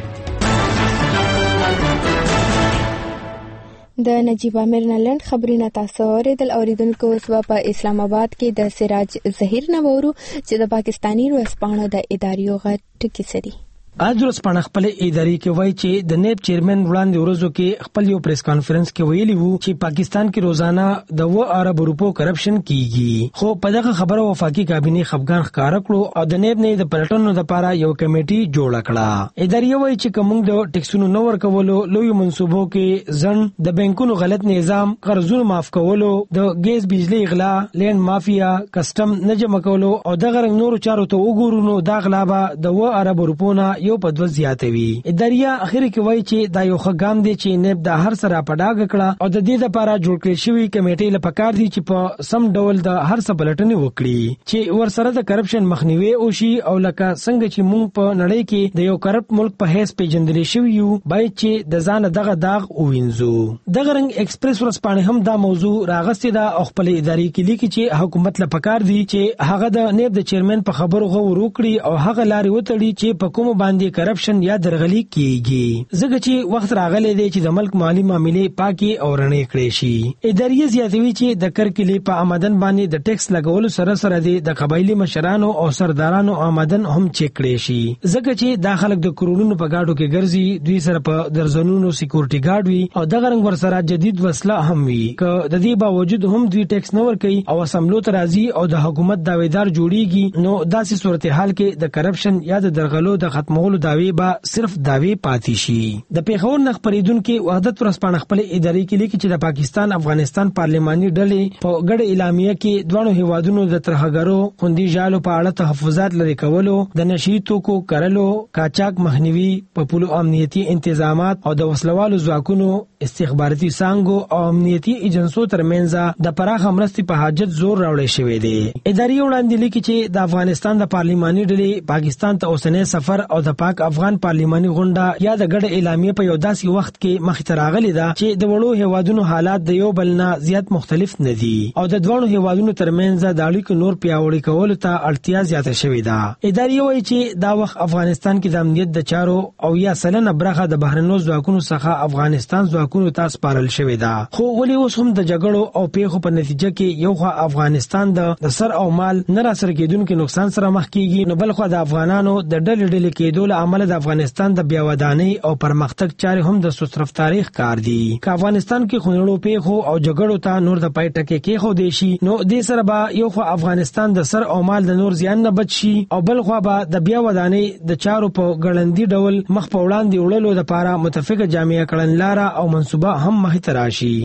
د نجیب امیر نلند خبرونه تاسو اوریدونکو. اوس په اسلام آباد کې د سراج ظهیر نوورو چې د پاکستانی ورځپاڼو د اداریو غټ کیسه دي. آج ورځپاڼه خپل اداري کې وایي چې د نیب چیرمن وړاندې ورځو کې خپل یو پریس کانفرنس کې ویلي وو چې پاکستان کې روزانه د 2 ارب روپو کرپشن کیږي. خو په دغه خبره وفاقي کابینه خفګان ښکار کړو او د نیب نه د پلټنو لپاره یو کمیټي جوړ کړه. اداري وایي چې کوم د ټیکسونو نو ورکولو، لوی منصوبو کې ځن، د بانکونو غلط نظام، قرضونو معاف کولو، د ګیس بجلی غلا، لینډ مافیا، کسٹم نه جمع کولو او دغه نورو چارو ته وګورو نو دا غلا به د 2 ارب روپو نه یو په 2 زیاتوي. اداریا اخر کې وایي چې دا یو ښه ګام دی چې نیب د هر سره په ډاګه کړه او د دې لپاره جوړ کړی شوی کمیټې لپاره دي چې په سم ډول د هر څه پلټنې وکړي چې ورسره د کرپشن مخنیوي وشي او لکه څنګه چې موږ په نړۍ کې د یو کرپټ ملک په هیڅ پیژندل شوی یو باید چې د ځان دغه داغ ووینځو. دغه رنګ ایکسپریس ورځپاڼه هم دا موضوع راغستې ده او خپل اداري کې لیکي چې حکومت لپاره دي چې هغه د نیب د چیرمن په خبرو غوړ وکړي او هغه لاري وتړي چې په کوم باندې کرپشن یا درغلي کیږي. ځکه چې وخت راغلی دی چې د ملک مالی معاملې پاکي او رڼې کړې شي. اداري زیاتوي چې د کرکلې په آمدن باندې د ټیکس لګولو سره سره د قبایلی مشرانو او سردارانو آمدن هم چیک کړي شي. ځکه چې د خلک د کرونو په گاډو کې ګرځي، دوی سره په درزنونو سکیورټي گارد وي او دغه رنګ ورسره جدید وسله هم وي. که د دې باوجود هم دوی ټیکس نه ورکوي او اسمبلو ته راځي او د حکومت داویدار جوړیږي نو داسې صورتحال کې د کرپشن یا د درغلو د ختمولو داوی به صرف داوی پاتې شي. د پیښور نخ پریدونکو وحدت ورځپاڼه خپل اداري کې لیکي چې د پاکستان افغانستان پارلماني ډلې په ګډ اعلامیه کې دوه هیوادونو د ترهګرو خوندي جالو په اړه تحفظات لري کولو، د نشي توکو کرلو، قاچاق مخنیوي، په پولو امنیتي انتظامات او د وسلوالو ځواکونو، استخباراتي څانګو او امنیتي ایجنسو ترمنځ د پراخ مرستې په حاجت زور راوړی شوی دی. اداري وړاندې لیکي چې د افغانستان د پارلماني ډلې پاکستان ته اوسنۍ سفر او د پاک افغان پارلماني غونډه یا د ګډ اعلامیه په یو داسې وخت کې مخې ته راغلي ده چې د وړو هیوادونو حالات د یو بل نه زیات مختلف نه دي او د دوه هیوادونو ترمنځ د اړیکو نور پیاوړی کولو ته اړتیا زیاته شوې ده. اداري وایي چې دا وخت افغانستان کې د امنیت د چارو او یا سلنه برخه د بهرنیو ځواکونو څخه افغانستان ځواکونو ته سپارل شوې ده. خو ولې اوس هم د جګړو او پیښو په نتیجه کې یو خوا افغانستان د سر او مال نه را سره کېدونکو نقصان سره مخ کیږي نو بل خوا د افغانانو د ډلې کېدو له امله د افغانستان د بیاودانۍ او پرمختګ چارې هم د سوسرف تاریخ کار دي. که افغانستان کې خونړو پیښو او جګړو ته نور د پای ټکي کې خو دی شي نو دې سره به یو خوا افغانستان د سر او مال د نور زیان نه بچ شي او بل خوا به د بیاودانۍ د چارو په ګړندی ډول مخ په وړاندې وړلو لپاره متفقه جامعه کړنلاره او منصوبه هم مخې ته راشي.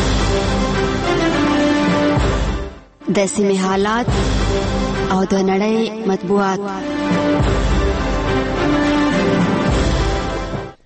د سیمې حالات او د نړۍ مطبوعات.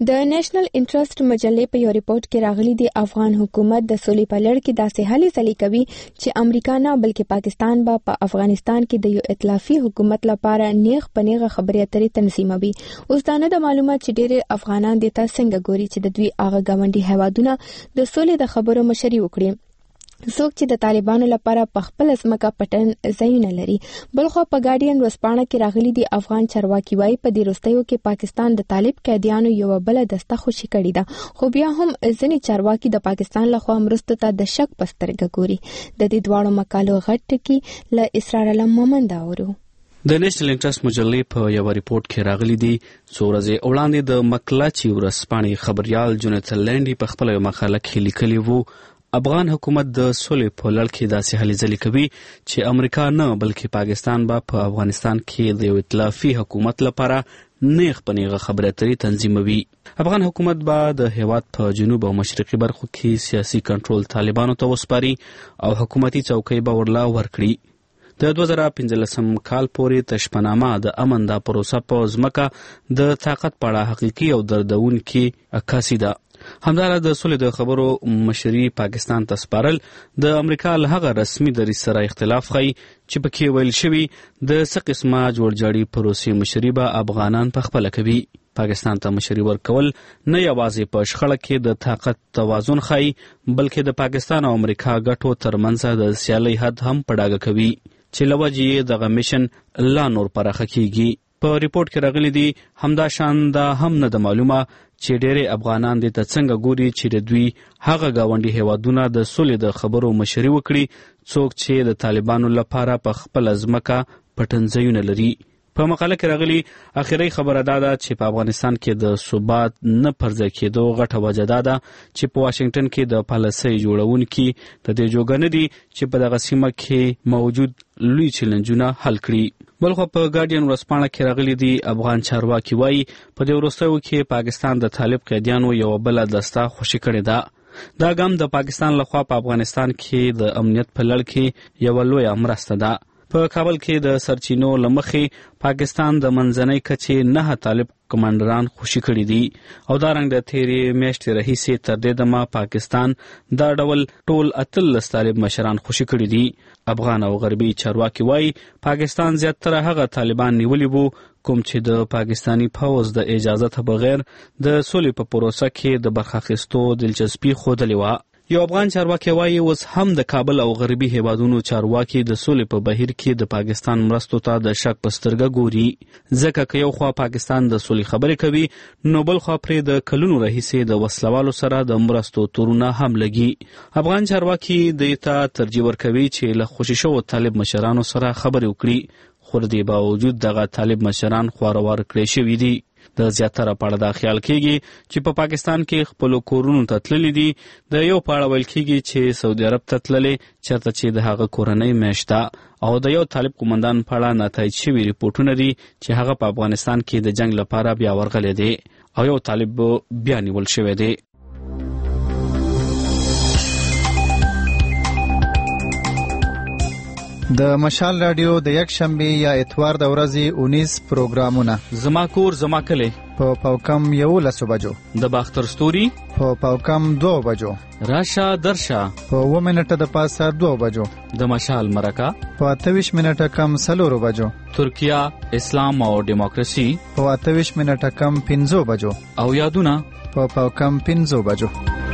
د نېشنل انټرست مجلې په یو ریپورت کې راغلي دی افغان حکومت د سولې په لړ کې داسې هلې ځلې کوي چې امریکا نه بلکې پاکستان به په افغانستان کې د یو ائتلافي حکومت لپاره نیغ په نیغه خبرې اترې تنظیموي. اوس دا نه د معلومات چې ډېر افغانان دې ته څنګه ګوري چې د دوی هغه ګاونډي هیوادونه د سولې د خبرو مشري وکړي. څوک چې د طالبانو لپاره په خپل ځمکه پټن ځایونه لري. بلخو په ګارډین ورځپاڼه کې راغلي دي افغان چارواکي وايي په دې وروستیو کې پاکستان د طالب قیدیانو یو بل دسته خوشي کړې ده، خو بیا هم ځینې چارواکي د پاکستان لخوا مرستو ته د شک په سترګه ګوري. د دې دواړو مقالو غټ ټکي له اسرار علم مومند اورو. د نېشنل انټرست مجلې په یو ریپورت کې راغلي دي څو ورځې وړاندې د مکلاچي ورځپاڼې خبريال جونیتن لینډي په خپل یو مقاله کې لیکلي وو افغان حکومت د سولې په لړ کې داسې هلې ځلې کوي چې امریکا نه بلکې پاکستان به په افغانستان کې د یو ائتلافي حکومت لپاره نیغ په نیغه خبرې اترې تنظیموي. افغان حکومت به د هیواد په جنوب او مشرقي برخو کې سیاسي کنټرول طالبانو ته وسپاري او حکومتي چوکۍ به ورله ورکړي. د 2015 کال پورې تشپنامه د امن دا پروسه په ځمکه د طاقت په اړه حقیقي او دردونکې عکاسي ده. همدارنګه د سولې د خبرو مشري پاکستان ته سپارل د امریکا له هغه رسمي دریځ سره اختلاف ښیي چې پکې ویل شوي د څه قسمه جوړجاړي پروسې مشري به افغانان پخپله کوي. پاکستان ته مشري ورکول نه یوازې په شخړه کې د طاقت توازن ښیي بلکې د پاکستان او امریکا ګټو ترمنځ د سیالۍ حد هم په ډاګه کوي چې له وجې یې دغه میشن لا نور پراخه کیږي. په ریپورت کې راغلي دي همدا شان دا هم نه د معلومه چې ډېرې افغانان دې ته څنګه ګوري چې د دوی هغه ګاونډي هیوادونه د سولې د خبرو مشري وکړي څوک چې د طالبانو لپاره په خپله ځمکه پټنځایونه لري. په مقاله کې راغلي اخري خبره دا ده چې په افغانستان کې د ثبات نه پرځای کېدو غټه وجه دا ده چې په واشنگټن کې د پالیسۍ جوړونکي د دې جوګه نه دي چې په دغه سیمه کې موجود لوی چیلنجونه حل کړي. بلخو په ګارډین ورځپاڼه کې راغلي دي افغان چارواکي وايي په دې وروستیو کې پاکستان د طالب قیدیانو یو بل دسته خوشي کړې ده. دا ګام د پاکستان لخوا په افغانستان کې د امنیت په لړ کې یو لوی مرسته ده. په کابل کې د سرچینو لمخې پاکستان د منځنۍ کچې 9 طالب کمانډران خوشي کړي دي او دا رنګ د تیرې میاشتې راهیسې تر دې دمه پاکستان دا ډول ټول 18 طالب مشران خوشي کړي دي. افغان او غربي چارواکي وايي پاکستان زیاتره هغه طالبان نیولي وو کوم چې د پاکستانی پوځ د اجازه بغیر د سولې په پروسه کې د برخه اخیستو دلچسپي ښودلې وه. یو افغان چارواکي وايي اوس هم د کابل او غربي هیوادونو چارواکي د سولې په بهیر کې د پاکستان مرستو ته د شک په سترګه ګوري ځکه که یو خوا پاکستان د سولې خبرې کوي نو بل خوا پرې د کلونو راهیسې د وسلوالو سره د مرستو تورونه هم لګي. افغان چارواکي دې ته ترجیح ورکوي چې له خوشي شوو طالب مشرانو سره خبرې وکړي خو د دې باوجود دغه طالب مشران خوارور کړی شوي دي. د زیاتره پاړه دا خیال کیږي چې په پاکستان کې خپل کورونو ته تللي دي. د یو پاړه ویل کیږي چې سعودي عرب ته تللي چېرته چې د هغه کورنۍ میشته او د یو طالب قومندان پاړه نتایج شوي ریپورټونه دي چې هغه په افغانستان کې د جنگ لپاره بیا ورغلی دی او یو طالب بیا نیول شوی دی. د مشال رادیو د یک شنبه یا اتوار د ورځې 19 پروګرامونه زما کور زما کلی په پاوکم 11 بجو د باختر ستوري په پاوکم 2 بجو راشه درشه په 2 منټه د پاسه 2 بجو د مشال مرکه په 28 منټه کم 4 بجو ترکیه اسلام او دیموکراسي په 28 منټه کم 5 بجو او یادونه په پاوکم 5 بجو.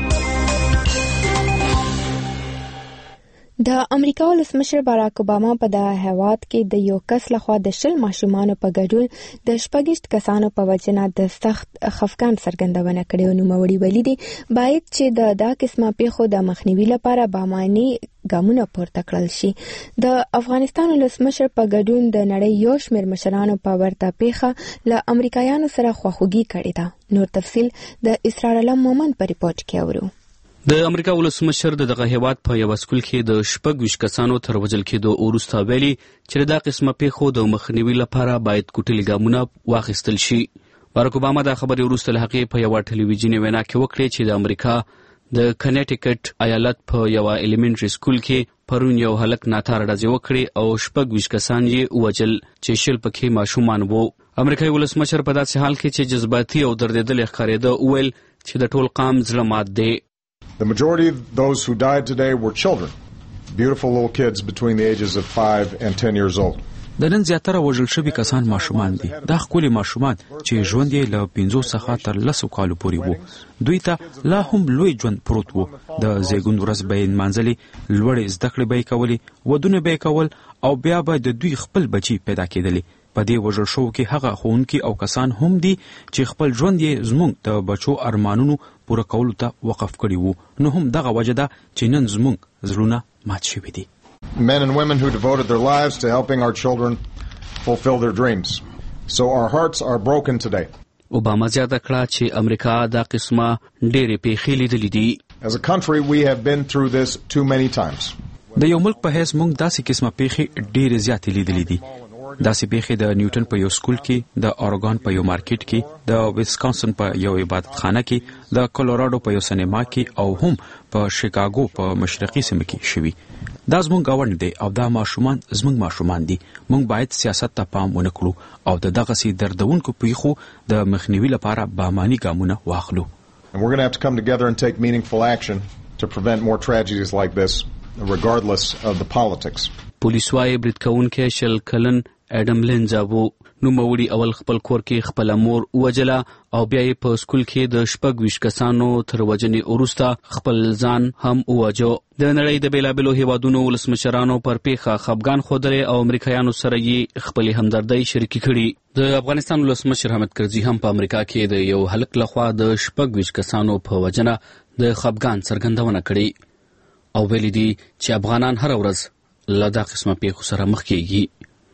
د امریکا ولسمشر باراک اوباما په د هیواد کې د یو کس لخوا د 10 ماشومانو په ګډون د 16 کسانو په وجه د سخت خفګان څرګندونه کړې او نوموړي ویلي دي باید چې دا قسمه پیښو د مخنیوي لپاره باماني ګامونه پورته کړل شي. د افغانستان ولسمشر په ګډون د نړۍ یو شمېر مشرانو په ورته پیښه له امریکایانو سره خواخوږي کړې ده. نور تفصیل د اسرار علم مومند په ریپورت کې اورو. د امریکا ولسمشر دغه هیواد په یو سکول کې د 26 کسانو تر وژل کېدو وروسته ویلي چې دا قسمه پیښو د مخنیوي لپاره باید کوټلي ګامونه واخیستل شي. باراک اوباما دا خبرې وروسته له هغې په یوه ټلویزیوني وینا کې وکړې چې د امریکا د کنیټیکټ ایالت په یوه الیمنټري سکول کې پرون یو هلک ناڅاپه ډزې وکړې او 26 کسان یې ووژل چې 20 پکې ماشومان وو امریکایي ولسمشر په داسې حال کې چې جذباتي او دردېدلی ښکارېده وویل چې د ټول قام زړه مات دی. The majority of those who died today were children, beautiful little kids between the ages of 5 and 10 years old. د نن زیاتره وژل شوي کسان ماشومان دي. دا ښکلي ماشومان چې ژوند یې له 5 څخه تر 10 کالو پورې وو. دوی ته لا هم لوی ژوند پروت وو. د زیږون ورځ به یې نمانځلې، لوړې زده کړې به یې کولې، ودونه به یې کول او بیا به د دوی خپل بچي پیدا کېدلې. په دې وژل شوو کې هغه ښوونکي او کسان هم دي چې خپل ژوند یې زموږ د بچو ارمانونو پوره کولو ته وقف کړي وو. نو هم دغه وجه ده چې نن زموږ زړونه مات شوي دي. Men and women who devoted their lives to helping our children fulfill their dreams. So our hearts are broken today. اوباما زیاته کړه چې امریکا دا قسمه ډېرې پیښې لیدلې دي. As a country we have been through this too many times. د یو ملک په حیث موږ داسې قسمه پیښې ډېرې زیاتې لیدلې دي. داسې پیښې د نیوټن په یو سکول کې، د اورګان په یو مارکیټ کې، د ویسکانسن په یو عبادتخانه کې، د کولوراډو په یو سینما کې او هم په شیکاګو په مشرقي سیمه کې شوي. دا زموږ ګاونډ دی او دا ماشومان زموږ ماشومان دي. موږ باید سیاست ته پام ونه کړو او د دغسې دردونکو پیښو د مخنیوي لپاره باماني ګامونه واخلو. And we're going to have to come together and take meaningful action to prevent more tragedies like this, regardless of the politics. پولیس وايي برید کوونکی 20 کلن اډم لینزابو نوموړي اول خپل کور کې خپل مور وجله او بیا یې په سکول کې د 26 کسانو تر وجنې وروسته خپل ځان هم وواجه. د نړۍ د بیلابیلو هیوادونو ولسمشرانو پر پیښه خفګان ښودلی او امریکایانو سره یې خپلې همدردۍ شریکې کړي. د افغانستان ولسمشر حامد کرزي هم په امریکا کې د یو هلک لخوا د 26 کسانو په وجنه د خفګان څرګندونه کړې او ویلي دي چې افغانان هر ورځ له دا قسمه پیښو سره مخ کېږي.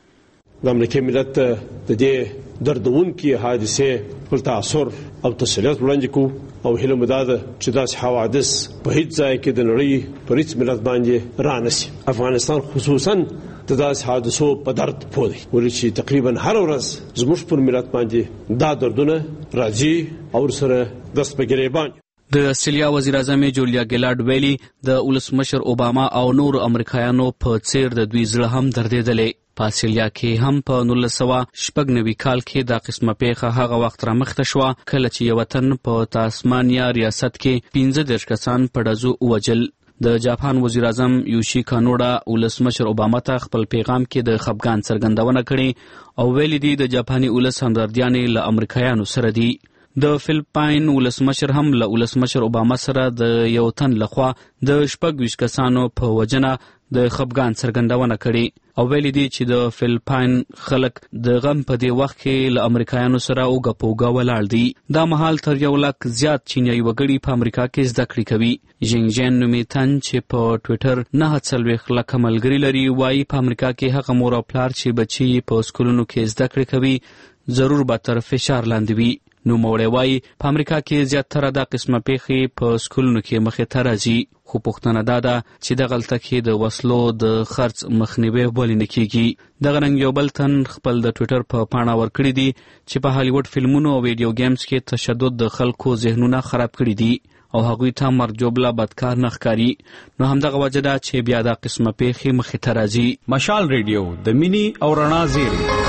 د امریکای ملت د دې دردونکي حادثې خپل تاثر او تسلیت وړاندې کوو او هیله مو دا ده چې داسې حوادث په هیڅ ځای کې د نړۍ پر هیڅ ملت باندې رانشي. افغانستان خصوصا د داسې حادثو په درد پوه دی، ولې چې تقریبا هر ورځ زموږ پر ملت باندې دا دردونه راځي او ورسره دست په ګریبان. د استرالیا وزیر اعظم جولیا ګیلارډ ویلي د ولسمشر اوباما او نور امریکایانو په څیر د دوی زړه هم دردېدلی. په استرالیا کې هم په 1996 کال کې دا قسمه پیښه هغه وخت رامخته شوه کله چې یو وطن په تاسمانیا ریاست کې 15 کسان په ډزو ووجل. د جاپان وزیر اعظم یوشی کانوډا ولسمشر اوباما ته خپل پیغام کې د خفګان څرګندونه کړې او ویلي دي د جاپاني ولس همدردیانې له امریکایانو سره دي. د فلپاین ولسمشر هم له ولسمشر اوباما سره د یو تن لخوا د 26 کسانو په وجنه د خفګان څرګندونه کړې او ویلي دي چې د فلپاین خلک د غم په دې وخت کې له امریکایانو سره اوږه په اوږه ولاړ دي. دا مهال تر 1 لک زیات چینایي وګړي په امریکا کې زده کړې کوي. ژینګجین نومې تن چې په ټویټر 49 لکه ملګري لري وایي په امریکا کې هغه مور او پلار چې بچي په سکولونو کې زده کړې کوي ضرور به تر فشار لاندې وي. نوموړی وایي په امریکا کې زیاتره دا قسمه پیښې په سکولونو کې مخې ته راځي، خو پوښتنه دا ده چې دغلته کې د وسلو د خرڅ مخنیوی ولې نه کېږي. دغه رنګ یو بل تن خپل د ټویټر په پاڼه ورکړي دي چې په هالیوډ فلمونو او ویډیو گیمز کې تشدد د خلکو ذهنونه خراب کړي دي او هغوی ته مرګ جوړه بدکار نه ښکاري. نو همدغه وجه ده چې بیا دا قسمه پیښې مخې ته راځي. مشال ریډیو د مینی او رڼا زیری.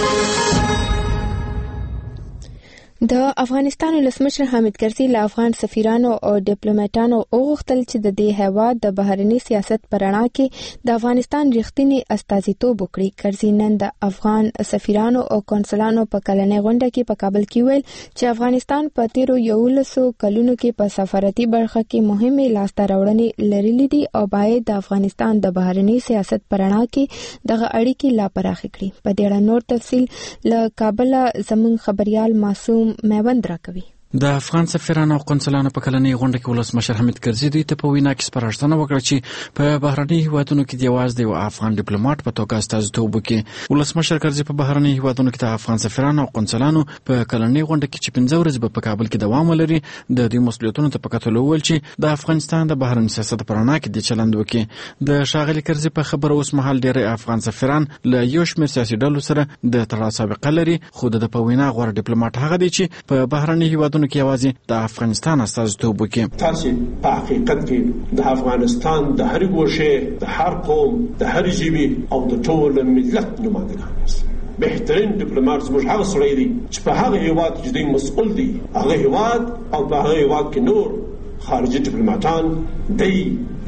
د افغانستان ولسمشر حامد کرزي له افغان سفیرانو او ډیپلوماټانو وغوښتل چې د دې هیواد د بهرني سیاست په رڼا کې د افغانستان رښتینی استازیتوب وکړي. کرزي نن د افغان سفیرانو او کونسلانو په کلنۍ غونډه کې په کابل کې ویل چې افغانستان په تیرو 11 کلونو کې په سفارتي برخه کې مهمه لاسته راوړنې لرلې دي او باید د افغانستان د بهرني سیاست په رڼا کې دغه اړیکې لا پراخ کړي. په دې اړه نور تفصیل له کابل زموږ خبريال معصوم میوند راکوي. د افغان سفیرانو او قونسلانو په کلنۍ غونډه کې ولسمشر حامد کرزي دوی ته په وینا کې سپارښتنه وکړه چې په بهرني هیوادونو کې د یوازې یو افغان ډیپلوماټ په توګه استازیتوب وکړي. ولسمشر کرزي په بهرني هیوادونو کې د افغان سفیرانو او قونسلانو په کلنۍ غونډه کې چې 15 ورځې په کابل کې دوام ولري د دې مسؤلیتونو ته په کتلو ویل چې د افغانستان د بهرني سیاست په رڼا کې د چلند وکړي. د ښاغلي کرزي په خبره اوس مهال ډېری افغان سفیران له یو شمېر سیاسي ډلو سره د تړاو سابقه لري، خو د په وینا غوره ډیپلوماټ هغه دی چې په بهرني هیوادونو کې یوازې د افغانستان استازیتوب وکړي. تاسو په حقیقت کې د افغانستان د هر ګوشه، د هر قوم، د هر ژبې او د ټول ملت نمائندګان یاست. بهترین ډیپلوماټ زموږ هغه سړی دی چې په هغه هیواد کې دوی مسؤل دی، هغه هیواد او په هغه هیواد کې نور خارجي ډیپلوماټان دی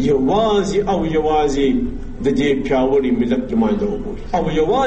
یوازې او یوازې د دې پیاوړي ملت نماینده وګوري او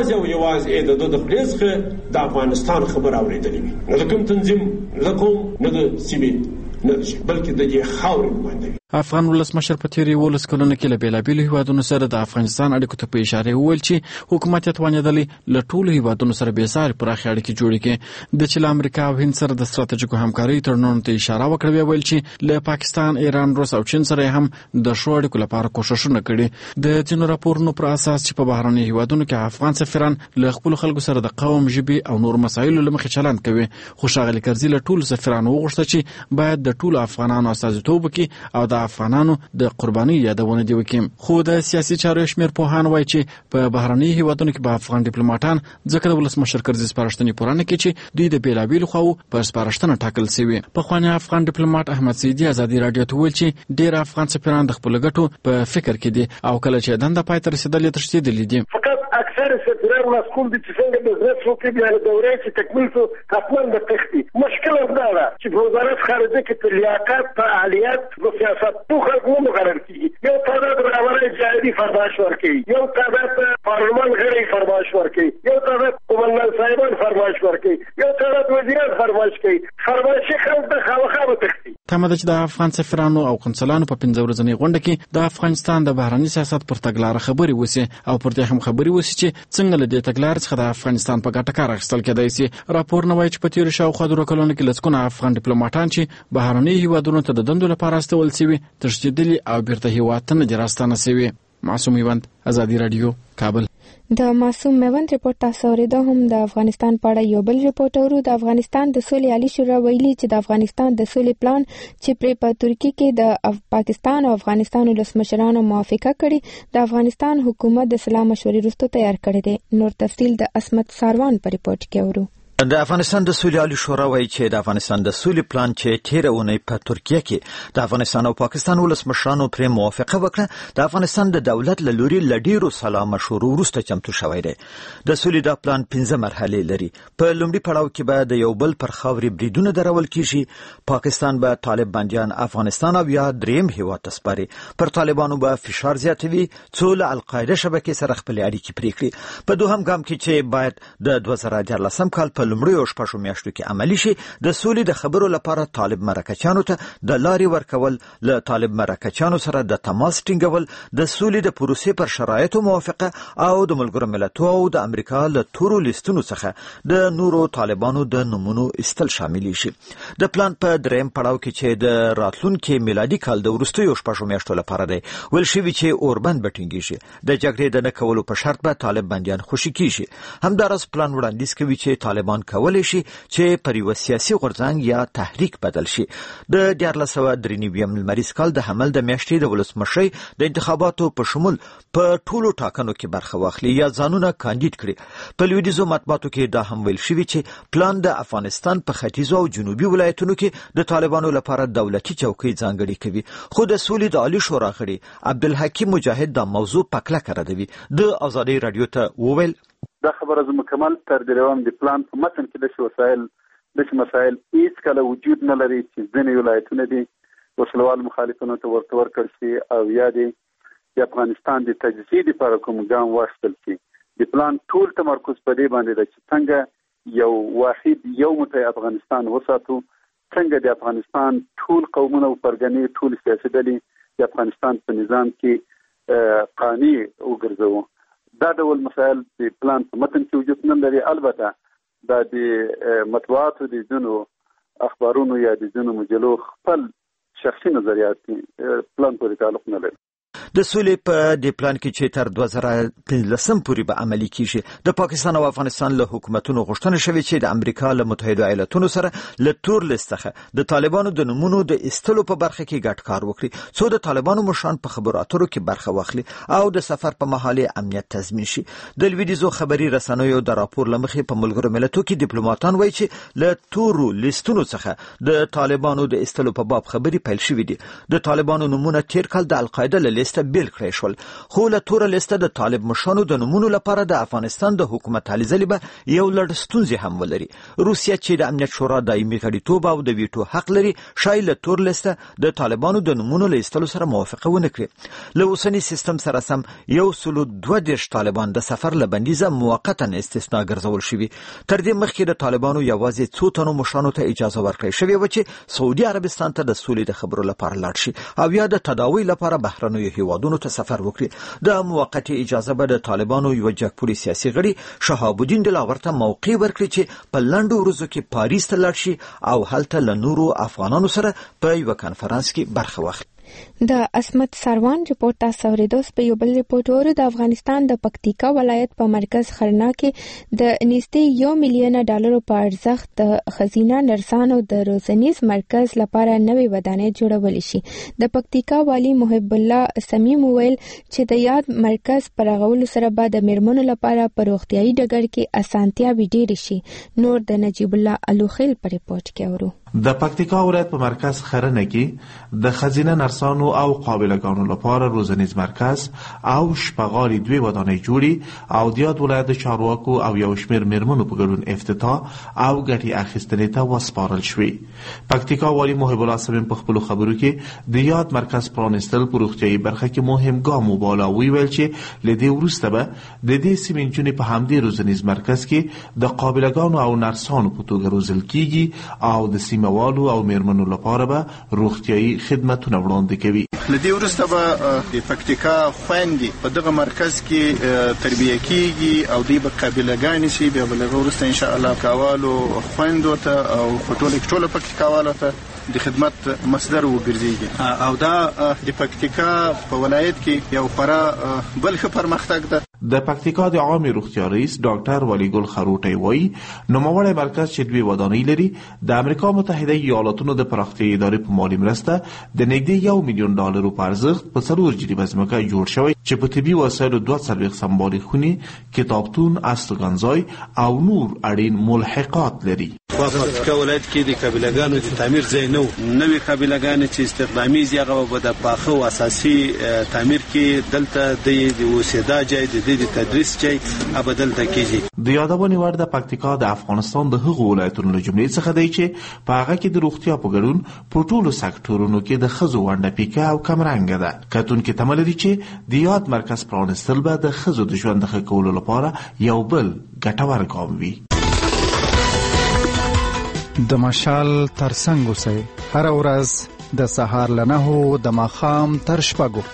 یوازې د د خپل څخه د افغانستان خبر اورېدلې وي، نه د کوم تنظیم نه کوم نه د سیمې نه بلکې د دې خاورې نماینده وي. افغان ولسمشر په تیرې 11 کلونو کې له بیلابېلو هیوادونو سره د افغانستان اړیکو ته په اشاره وویل چې حکومت یې توانېدلی له ټولو هیوادونو سره بېسارې پراخې اړیکې جوړې کړي. د چې له امریکا او هند سره د ستراتیژیکو همکارۍ تړونونو ته اشاره وکړه، ویل چې له پاکستان، ایران، روس او چین سره هم د ښو اړیکو لپاره کوښښونه کړي. د ځینو راپورونو پر اساس چې په بهرنیو هیوادونو کې افغان سفیران له خپلو خلکو سره د قوم، ژبې او نور مسایلو له مخې چلند کوي، خو ښاغلي کرزي له ټولو سفیرانو وغوښته چې باید د ټولو افغانانو استازیتوب وکړي او د افغانانو د قربانۍ یادونه دی وکړي. خو د سیاسي چارو شمېر پوهان وایي چې په بهرنیو هیوادونو کې به افغان ډیپلوماټان ځکه د ولسمشر کرزي سپارښتنې پوره نه کړي چې دوی د بېلابېلو خواو په سپارښتنه ټاکل سوي. پخوانی افغان ډیپلوماټ احمد سیدي ازادي راډیو ته وویل چې ډېر افغان سفیران د خپلو ګټو په فکر کې دي او کله چې دنده پای ته رسېدل یې تښتېدلي دي. فقط اکثر سفیران مسئول دي چې څنګه بزنس وکړي، بیا د دورې چې تکمیل شو حتما د تښتي. مشکل همدا ده چې په وزارت خارجه کې په لیاقت، فعالیت و سیاست په خلکو مقرر کیږي. یو تعداد رهبرۍ جهادي فرمایش ورکوي، یو تعداد پارلمان غړي فرمایش ورکوي، یو تعداد قومندان صاحبان فرمایش ورکوي، یو تعداد وزیران فرمایش کوي. فرمایشي خلک د خامخا به تښتي. تمه ده چې د افغان سفیرانو او قونسلانو په 15 ورځنۍ غونډه کې د افغانستان د بهرني سیاست پر تګلاره خبرې وشي او پر دې هم خبرې وشي چې څنګه له دې تګلارې څخه د افغانستان په ګټه کار اخیستل کېدای شي. راپورونه وایي چې په تېرو شاوخوا 2 کلونو کې لسګونه افغان ډیپلوماټان چې بهرنیو هیوادونو ته د دندو لپاره استول شوي تښتېدلي او بیرته هیواد ته نه دي راستانه شوي. معصوم میوند، ازادي راډیو، کابل. د معصوم میوند ریپورت تاسو اورېده. هم د افغانستان په اړه یو بل ریپورت اورو. د افغانستان د سولې عالی شورا ویلي چې د افغانستان د سولې پلان چې په ترکیه کې د پاکستان او افغانستان ولسمشرانو موافقه کړې، د افغانستان حکومت د سلا مشورې وروسته تیار کړی دی. نور تفصیل د اسمت ساروان په ریپورت کې اورو. د افغانستان د سولې عالی شورا وایي چې د افغانستان د سولې پلان چې تیره اونۍ په ترکیه کې د افغانستان او پاکستان ولسمشرانو پرې موافقه وکړه، د افغانستان د دولت له لوري له ډیرو سلا مشورو وروسته چمتو شوی دی. د سولې دا پلان 15 مرحلې لري. په لومړي پړاو کې به د یو بل پر خاورې بریدونه درول کیږي. پاکستان به طالب بندیان افغانستان او یا دریم هیواد ته سپاري. پر طالبانو به فشار زیاتوي څو له القاعده شبکې سره خپل اړیکې پرې کړي. په دوهم ګام کې چې باید د 2014 کال په لومړیو شپږو میاشتو کې عملی شي، د سولې د خبرو لپاره طالب مرکچیانو ته د لارې ورکول، له طالب مرکچیانو سره د تماس ټینګول، د سولې د پروسې پر شرایطو موافقه او د ملګرو ملتونو او د امریکا له تورو لیستونو څخه د نورو طالبانو د نمونو استل شامل شي. د پلان په دریم پړاو کې چې د راتلونکي میلادي کال د وروستیو شپږو میاشتو لپاره دی، ویل شوي چې اوربند به ټینګ شي. د جګړې د نه کولو په شرط به طالب بندیان خوشي کیږي. همداراز پلان وړاندیز کوي چې طالبان کولی شي چې پر یو سیاسي غورځنګ یا تحریک بدل شي. د 1493 لمریز کال د حمل د میاشتې د ولسمشرۍ د انتخاباتو په شمول په ټولو ټاکنو کې برخه واخلي یا ځانونه کاندید کړي. په لویدیځو مطبوعاتو کې دا هم ویل شوي چې پلان د افغانستان په ختیځو او جنوبي ولایتونو کې د طالبانو لپاره دولتي چوکۍ ځانګړې کوي. خو د سولې د عالی شورا غړي عبدالحکیم مجاهد دا موضوع په کلکه ردوي. د ازادي رادیو ته وویل دا خبره زموږ مکمل تر دروام د پلان په متن کې د مسایل هیڅ کله وجود نه لري چې ځینې ولایتونه دي وسلوال مخالفینو ته ورته ورکړل شي او یا د افغانستان د تجزیې لپاره کوم ګام واخیستل شي. د پلان ټول تمرکز په دې باندې دی چې څنګه یو واحد یو متحد افغانستان وساتو، څنګه د افغانستان ټول قومونه او فرګنې ټول سیاسي ډلې د افغانستان په نظام کې قانع وګرځوو. دا ډول مسایل د پلان په متن کې وجود نه لري. البته دا د مطبوعاتو د ځینو اخبارونو یا د ځینو مجلو خپل شخصي نظریات پلان پورې تعلق نه لري. د سولې په دې پلان کې چې تر 2015 پورې به عملي کیږي، د پاکستان او افغانستان له حکومتونو غوښتنه شوې چې د امریکا له متحده ایالاتونو سره له تور لیست څخه د طالبانو د نمونو د ایستلو په برخه کې ګډ کار وکړي، څو د طالبانو مشران په خبرو اترو کې برخه واخلي او د سفر په مهال امنیت تضمین شي. د لویدیځو خبري رسنیو د راپور لمخې په ملګرو ملتونو کې ډیپلوماټان وایي چې له تورو لیستونو څخه د طالبانو د ایستلو په باب خبري پیل شوې دي. د طالبانو نمونه تیر کال د القاعده له لیست څخه بیل کړی شول. خو له تور لیسته د طالب مشرانو د نومونو لپاره د افغانستان د حکومت هلې ځلې به یو لړ ستونزې هم ولري. روسیه چې د امنیت شورا دایمي غړیتوب او د ویټو حق لري شاید له تور لیسته د طالبانو د نومونو له ایستلو سره موافقه ونه کړي. له اوسني سیستم سره سم 132 طالبان د سفر له بندیزه موقتا استثناء ګرځول شوي. تر دې مخکې د طالبانو یوازې څو تنو مشرانو ته اجازه ورکړې شوې وه چې سعودي عربستان ته د سولې د خبرو لپاره لاړ شي او یا د تداوی لپاره بهرنیو هیوادونو ته سفر وکړي. د موقتي اجازه به د طالبانو یو جګپوړي سیاسي غړي شهاب الدین دلاور ته موقع ورکړي چې په لنډو ورځو کې پاریس ته لاړ شي او هلته له نورو افغانانو سره په یو کنفرانس کې برخه واخلي. د اسمت سروان ریپورت تاسو اوریدو. په یو بل ریپورت ورو د افغانستان د پکتیکا ولایت په مرکز خرنا کې د نږدې $1 ملیون په ارزښت د خزینه نرسانو د روزنیز مرکز لپاره نوې ودانۍ جوړول شي. د پکتیکا والی محب الله سمیم ویل چې د یاد مرکز پرغول سره به د میرمنو لپاره په روغتیايي ډګر کې اسانتیاوې ډېرې شي. نور د نجیب الله الوخیل په ریپورت کې اورو. د پکتیکا ولایت په مرکز خرنه کې د خزینه نرسانو او قابلګانو لپاره روزنیز مرکز او شپغالي 2 ودانۍ جوړي او د یاد ولایت چارواکو او یو شمېر میرمنو په ګډون افتتاح او ګټې اخیستنې ته وسپارل شوې. پکتیکا والی محب الله سمیم په خپلو خبرو کې د یاد مرکز پرانیستل په روغتیايي برخه کې مهم ګام وباله. ویل چې له دې وروسته به د دې سیمې نجونې په همدې روزنیز مرکز کې د قابلګانو او نرسانو په توګه روزل کیږي او د سیموالو او میرمنو لپاره به روغتیايي خدمتونه وړاندې کوي. لدې وروسته به د پکتیکا خويندې په دغه مرکز کې تربیه کیږي او دوی به قابلګانې شي. بیا به له وروسته ان شاء الله کاوالو خويندو ته او ټول پکتیکاوالو ته د خدمت مصدر وګرځيږي او دا د پکتیکا په ولایت کې یو خورا بل ښه پرمختګ ده. د پکتیکا د عامه روغتیا رئیس ډاکټر ولی ګل خروټی وایي نوموړی مرکز چې 2 ودانۍ لري د امریکا متحده ایالاتونو د پراختیايي ادارې په مالي مرسته د نږدې $1 ملیون په ارزښت په 4 جریبه ځمکه جوړ شوی چې په طبي وسایلو 2 سمبالي خونې، کتابتون، استوګنځای او نور اړین ملحقات لري. په پکتیکا ولایت کې د قابلګانو د تعمیر ځای نوې قابلګانې چې استخدامي زیغه به د پاخه او اساسي تعمیر کې دلته د اوسېدا ځای د تدریس ځای ابدلته کیږي. د یادونې وړ د پکتیکا د افغانستان د هغو ولایتونو له جملې څخه دی چې په هغه کې د روغتیا په ګډون په ټولو سکتورونو کې د ښځو ونډه پیکه او کمرنګه ده. کتونکي تمه لري چې د یاد مرکز پرانیستل به د ښځو د ژوند ښه کولو لپاره یو بل ګټور ګام وي. د مشال ترڅنګ اوسئ هر ورځ د سهار له 9 د ماښام تر 6.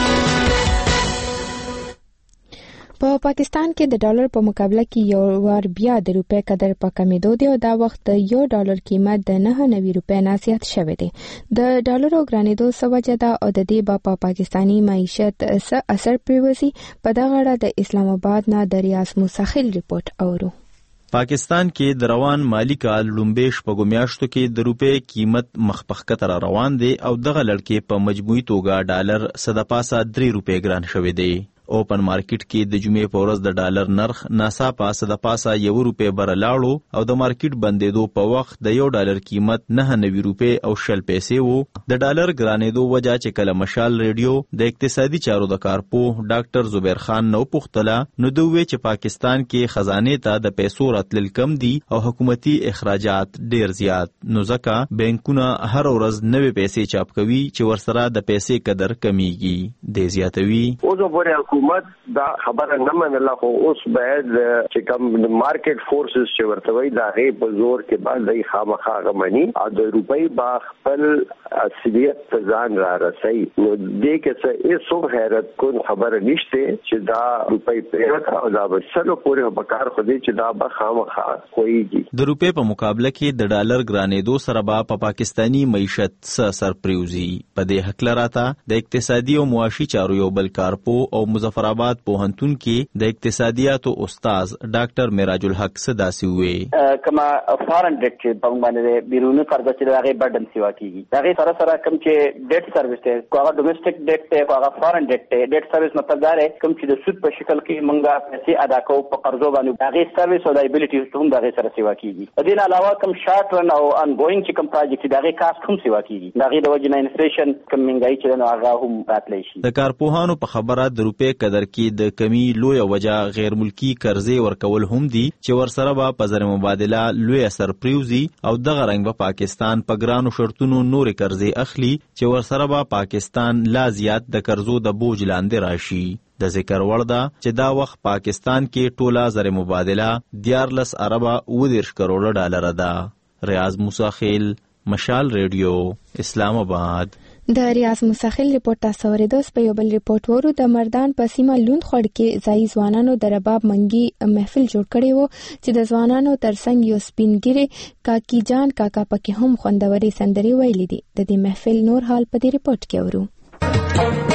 په پاکستان کې د ډالر په مقابله کې یو وار بیا د روپې قدر په کمیدو دی او دا وخت د $1 قیمت د 99 روپۍ نه زیات شوی دی. د ډالرو ګرانېدو سوجه ده او د دې په پاکستانی معیشت څه اثر پریوزي. په دغه اړه د اسلام آباد نه د ریاض موسخیل ریپورت اورو. پاکستان کې د روان مالی کال لومبې شپږو میاشتو کې د روپې قیمت مخ را روان دی او دغه لړکې په مجموعي توګه ډالر صدپاسه 3 روپۍ ګران شوی دی. اوپن مارکیټ کې د جمعې په ورځ د ډالر نرخ ناڅاپه صدپاسه 1 روپۍ بره لاړو او د مارکیټ بندېدو په وخت د $1 قیمت 99 روپۍ او 0 پیسې وو. د ډالر ګرانېدو وجه چې کله مشال ریډیو د اقتصادي چارو د کارپوه ډاکټر زبیر خان نو پوښتله نو دوی وی چې پاکستان کې خزانه ته د پیسو راتلل کم دي او حکومتي اخراجات ډیر زیات، نو ځکه بانکونه هر ورځ نوې پیسې چاپ کوي چې ورسره د پیسې قدر کمیږي. د زیاتوي حکومت دا خبره نه منله، خو اوس باید چې کوم مارکیټ فورسز چې ورته وایي دا غي په زور کې باندې خامخا غمني او د روپۍ با خپل اصلیت ته ځان را رسي. نو دې کې څه هیڅ حیرت کون خبره نشته چې دا روپۍ پیرته او دا وسلو پورې په کار خو دې چې دا به خامخا کويږي. د روپۍ په مقابله کې د ډالر ګرانېدو سره به په پاکستانی معیشت څه اثر پریوزي. په دې حق لراته د اقتصادي او معاشي چارو یو بل کارپو او مظفر آباد پوهنتون کې د اقتصادیاتو استاد ډاکټر معراج الحق صداسي وې کما فارن ډیټ چې په باندې بیرونی قرض چې هغه برډن سیوا کیږي هغه سره سره کوم چې ډیټ سروس ته هغه ډومېسټک ډیټ ته هغه فارن ډیټ ته ډیټ سروس مطلب دا دی کوم چې د سود په شکل کې مونږه پیسې ادا کوو په قرضو باندې هغه سروس او لایبیلیټیز هم هغه سره سیوا کیږي د دې علاوه کوم شارټ رن او ان ګوینګ چې کوم پروجیکټ دغه کاست هم سیوا کیږي دغه د وجه نه انفلیشن کوم منګای چې نو هغه هم راتلی شي د کارپوهانو په خبره د روپې قدر کې د کمی لوی وجه غیر ملکی قرضې ورکول هم دي چې ورسره به په زر مبادله لوی اثر پریوزي او دغه رنګ به پاکستان په ګرانو شرطونو نورې قرضې اخلي چې ورسره به پاکستان لا زیات د قرضو د بوج لاندې راشي د ذکر وړ ده چې دا وخت پاکستان کې ټوله زر مبادله 14 اربه 20 کروڑ ډالر ده ریاض موسی خیل مشال ریډیو اسلام آباد د ریاض مساخل ریپورت تاسو ورېدو په یو بل ریپورت ورو د مردان په سیمه لوند خړ کې ځای ځوانانو د رباب منګي محفل جوړ کړي وو چې د ځوانانو ترڅنګ یو سپینګری کاکی جان کاکا پکې هم خوندوري سندري ویلې دي د دې محفل نور حال په دې ریپورت کې ورو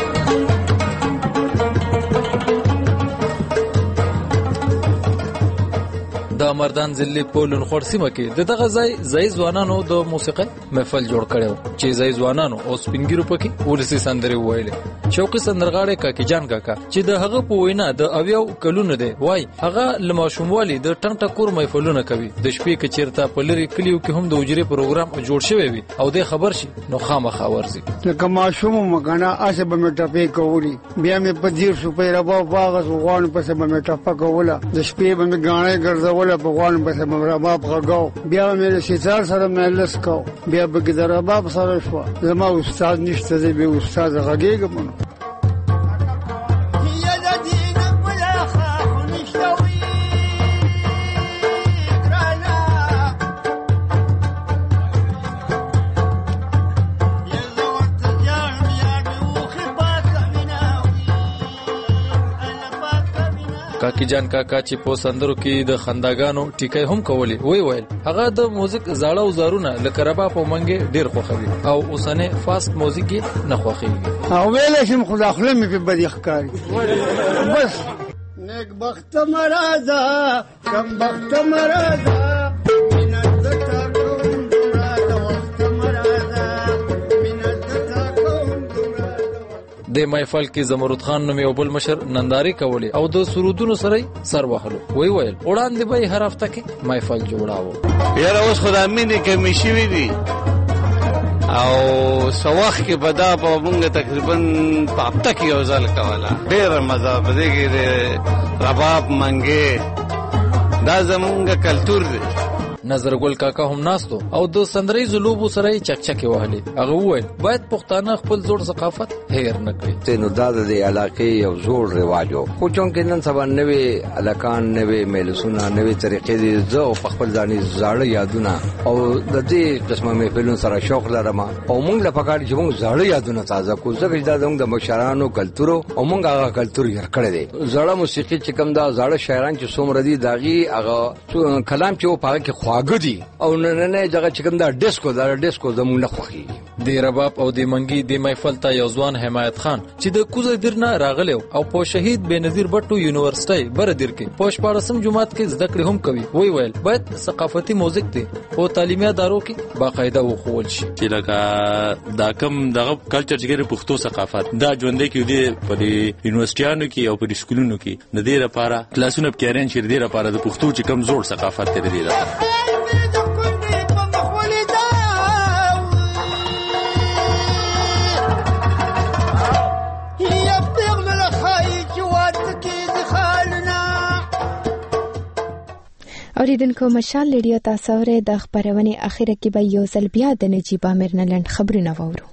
د مردان ضلع په لونخوړ سیمه کې دغه ځای ځوانانو د موسیقي محفل جوړ کړو چې ځای ځوانانو او سپینګیرو پکې ولسی سندري ویلې شوقي سندرغاړي کاکی جان کاکا چې د هغه په وینا د اویو کلونو دی وای هغه لماشوموالي د ټنګ ټکور محفلونه کوي د شپې کې چیرته په لری کلیو کې هم د وجري پروګرام جوړ شوی وي او د خبر شي نو خامخا ورزي لکه ماشوم مګانا اسه به مټپې کولی بیا مې په دیر شو په ربا باغ غوان په سبا مټپه کوله د شپې به غاڼه ګرځول په غوان په سبا رباب غاو بیا مې سیتار سره ملس کو بیا به د رباب سره شو زما استاد نشته دی به استاد غږیږم کاکی جان کاکا چې په سندرو کې د خنداګانو ټیکای هم کولی ویل هغه د موزیک زاړه وزارونه لکه رباب او منګي ډیر خوښوي او اوسنه فاست موزیک نه خوښوي او ویل شم خدا خپل مې په بدی ښکاری بس نیک بخت مرزا کم بخت مرزا د محفل کې زمرد خان نوم یو بل مشر ننداري کولی او د سرودونو سره سر وهلو ویل وړاندې به هر هفته کې محفل جوړاو یاره اوس خدای مینه کې مشوي دي او سواخ کې بدا په مونږ تقریبا په هفته کې یو ځل کوله ډېر مزه په دې کې رباب منګي دا زمونږ کلچر دی نظر ګل کاکا هم ناستو او د سندري زلوبو سره چکچکي وهلي هغه وویل باید پښتانه خپل زوړ ثقافت هیر نه کړي نو دا د علاقې یو زوړ رواجو خو چونکې نن سبا نوې علاقان نوې میلسونه نوې طریقې دي زه په خپل ځاني زاړه یادونه او د دې قسمه محفلونو سره شوق لرم او موږ له پکار چې موږ زاړه یادونه تازه کو ځکه دا د مشرانو کلچر او موږ هغه کلچر یې کړی دی زاړه موسیقي چې کوم دا زاړه شاعران چې څومره دي داغي هغه کلام چې په هغه کې غدي او نه جګه چې کوم دا ډیسکو زموږ نه خوخي د رباب او د منګي د محفل ته یو ځوان حمایت خان چې د کوزه درنه راغلی او په شهید بنظیر بټو یونیورسيټي بردیر کې په 14 جماعت کې زده کړې هم کوي ویل باید ثقافتي موزیک دی او تعلیمي ادارو کې باقاعده وخول شي چې لکه دا کم دغه کلچر چې پښتو ثقافت دا ژوندې کې دی په یونیورسيټیانو کې او په سکولونو کې د دې لپاره کلاسونه پکارین چې د دې لپاره د پښتو چې کم زوړ ثقافت دی لري اوریدونکو مشال ریډیو تاسو ورې د خبرونه اخیره کې به یو ځل بیا د نجیب امیر نلند خبرونه وورو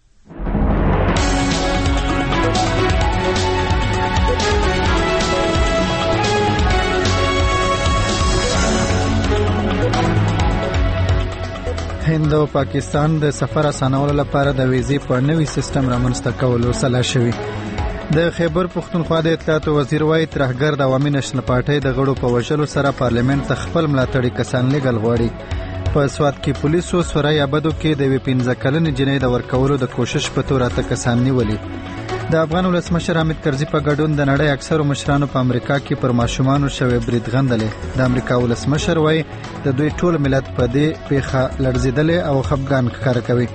هند او پاکستان د سفر اسانولو لپاره د ویزې په نوي سیستم رامنځته کولو سلا شوی د خیبر پختونخوا د اطلاعات وزیر وايي ترهګر د عوامي نشنل پارټۍ د غړو په وژلو سره پارلیمنت ته خپل ملاتړي کسان لګل غواړي په سواد کې پولیسو سورای ابدو کې د 15 کلنې جنۍ د ورکولو د کوشش په تور اته کسان نیولي د افغان ولسمشر حامد کرزي په ګډون د نړۍ اکثرو مشرانو په امریکا کې پر ماشومانو شوی برید غندلې. د امریکا ولسمشر وایي د دوی ټول ملت په دې پیښه لړزېدلې او خفګان ښکاره کوي.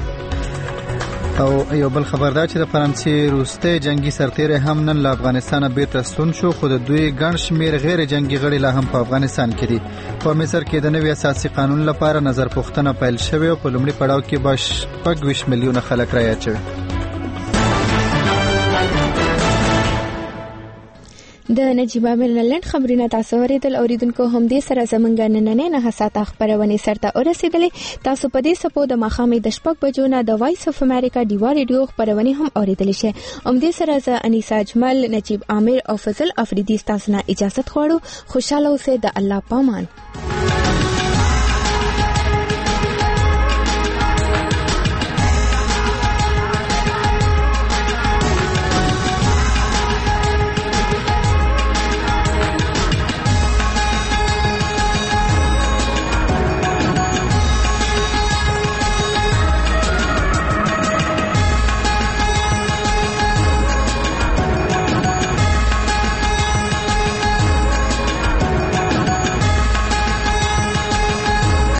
او یو بل خبر دا چې د فرانسې روسي جنگي سرتیری هم نن له افغانستانه بیرته ستون شو، خو د دوی ګڼ شمېر غیر جنگي غړي لا هم په افغانستان کې دي. په مصر کې د نوي اساسي قانون لپاره نظر پوښتنه پیل شوې او په لومړي پړاو کې به 20 میلیونه خلک رایه اچوي. د نجیب عامر نلند خبرونه تاسو ورېدل. اوریدونکو هم دې سره زمونږ نننې 9 ساعته خبرونه سرته ورسېدلې. تاسو په دې سپو د مخامې د شپږ بجو نه د وایس اف امریکا ډیوا ریډیو خبرونه هم اوریدل شي. هم دې سره ز انیسا اجمل، نجیب عامر او فضل افریدي تاسو نه اجازه غواړو. خوشاله اوسئ. د الله پامان.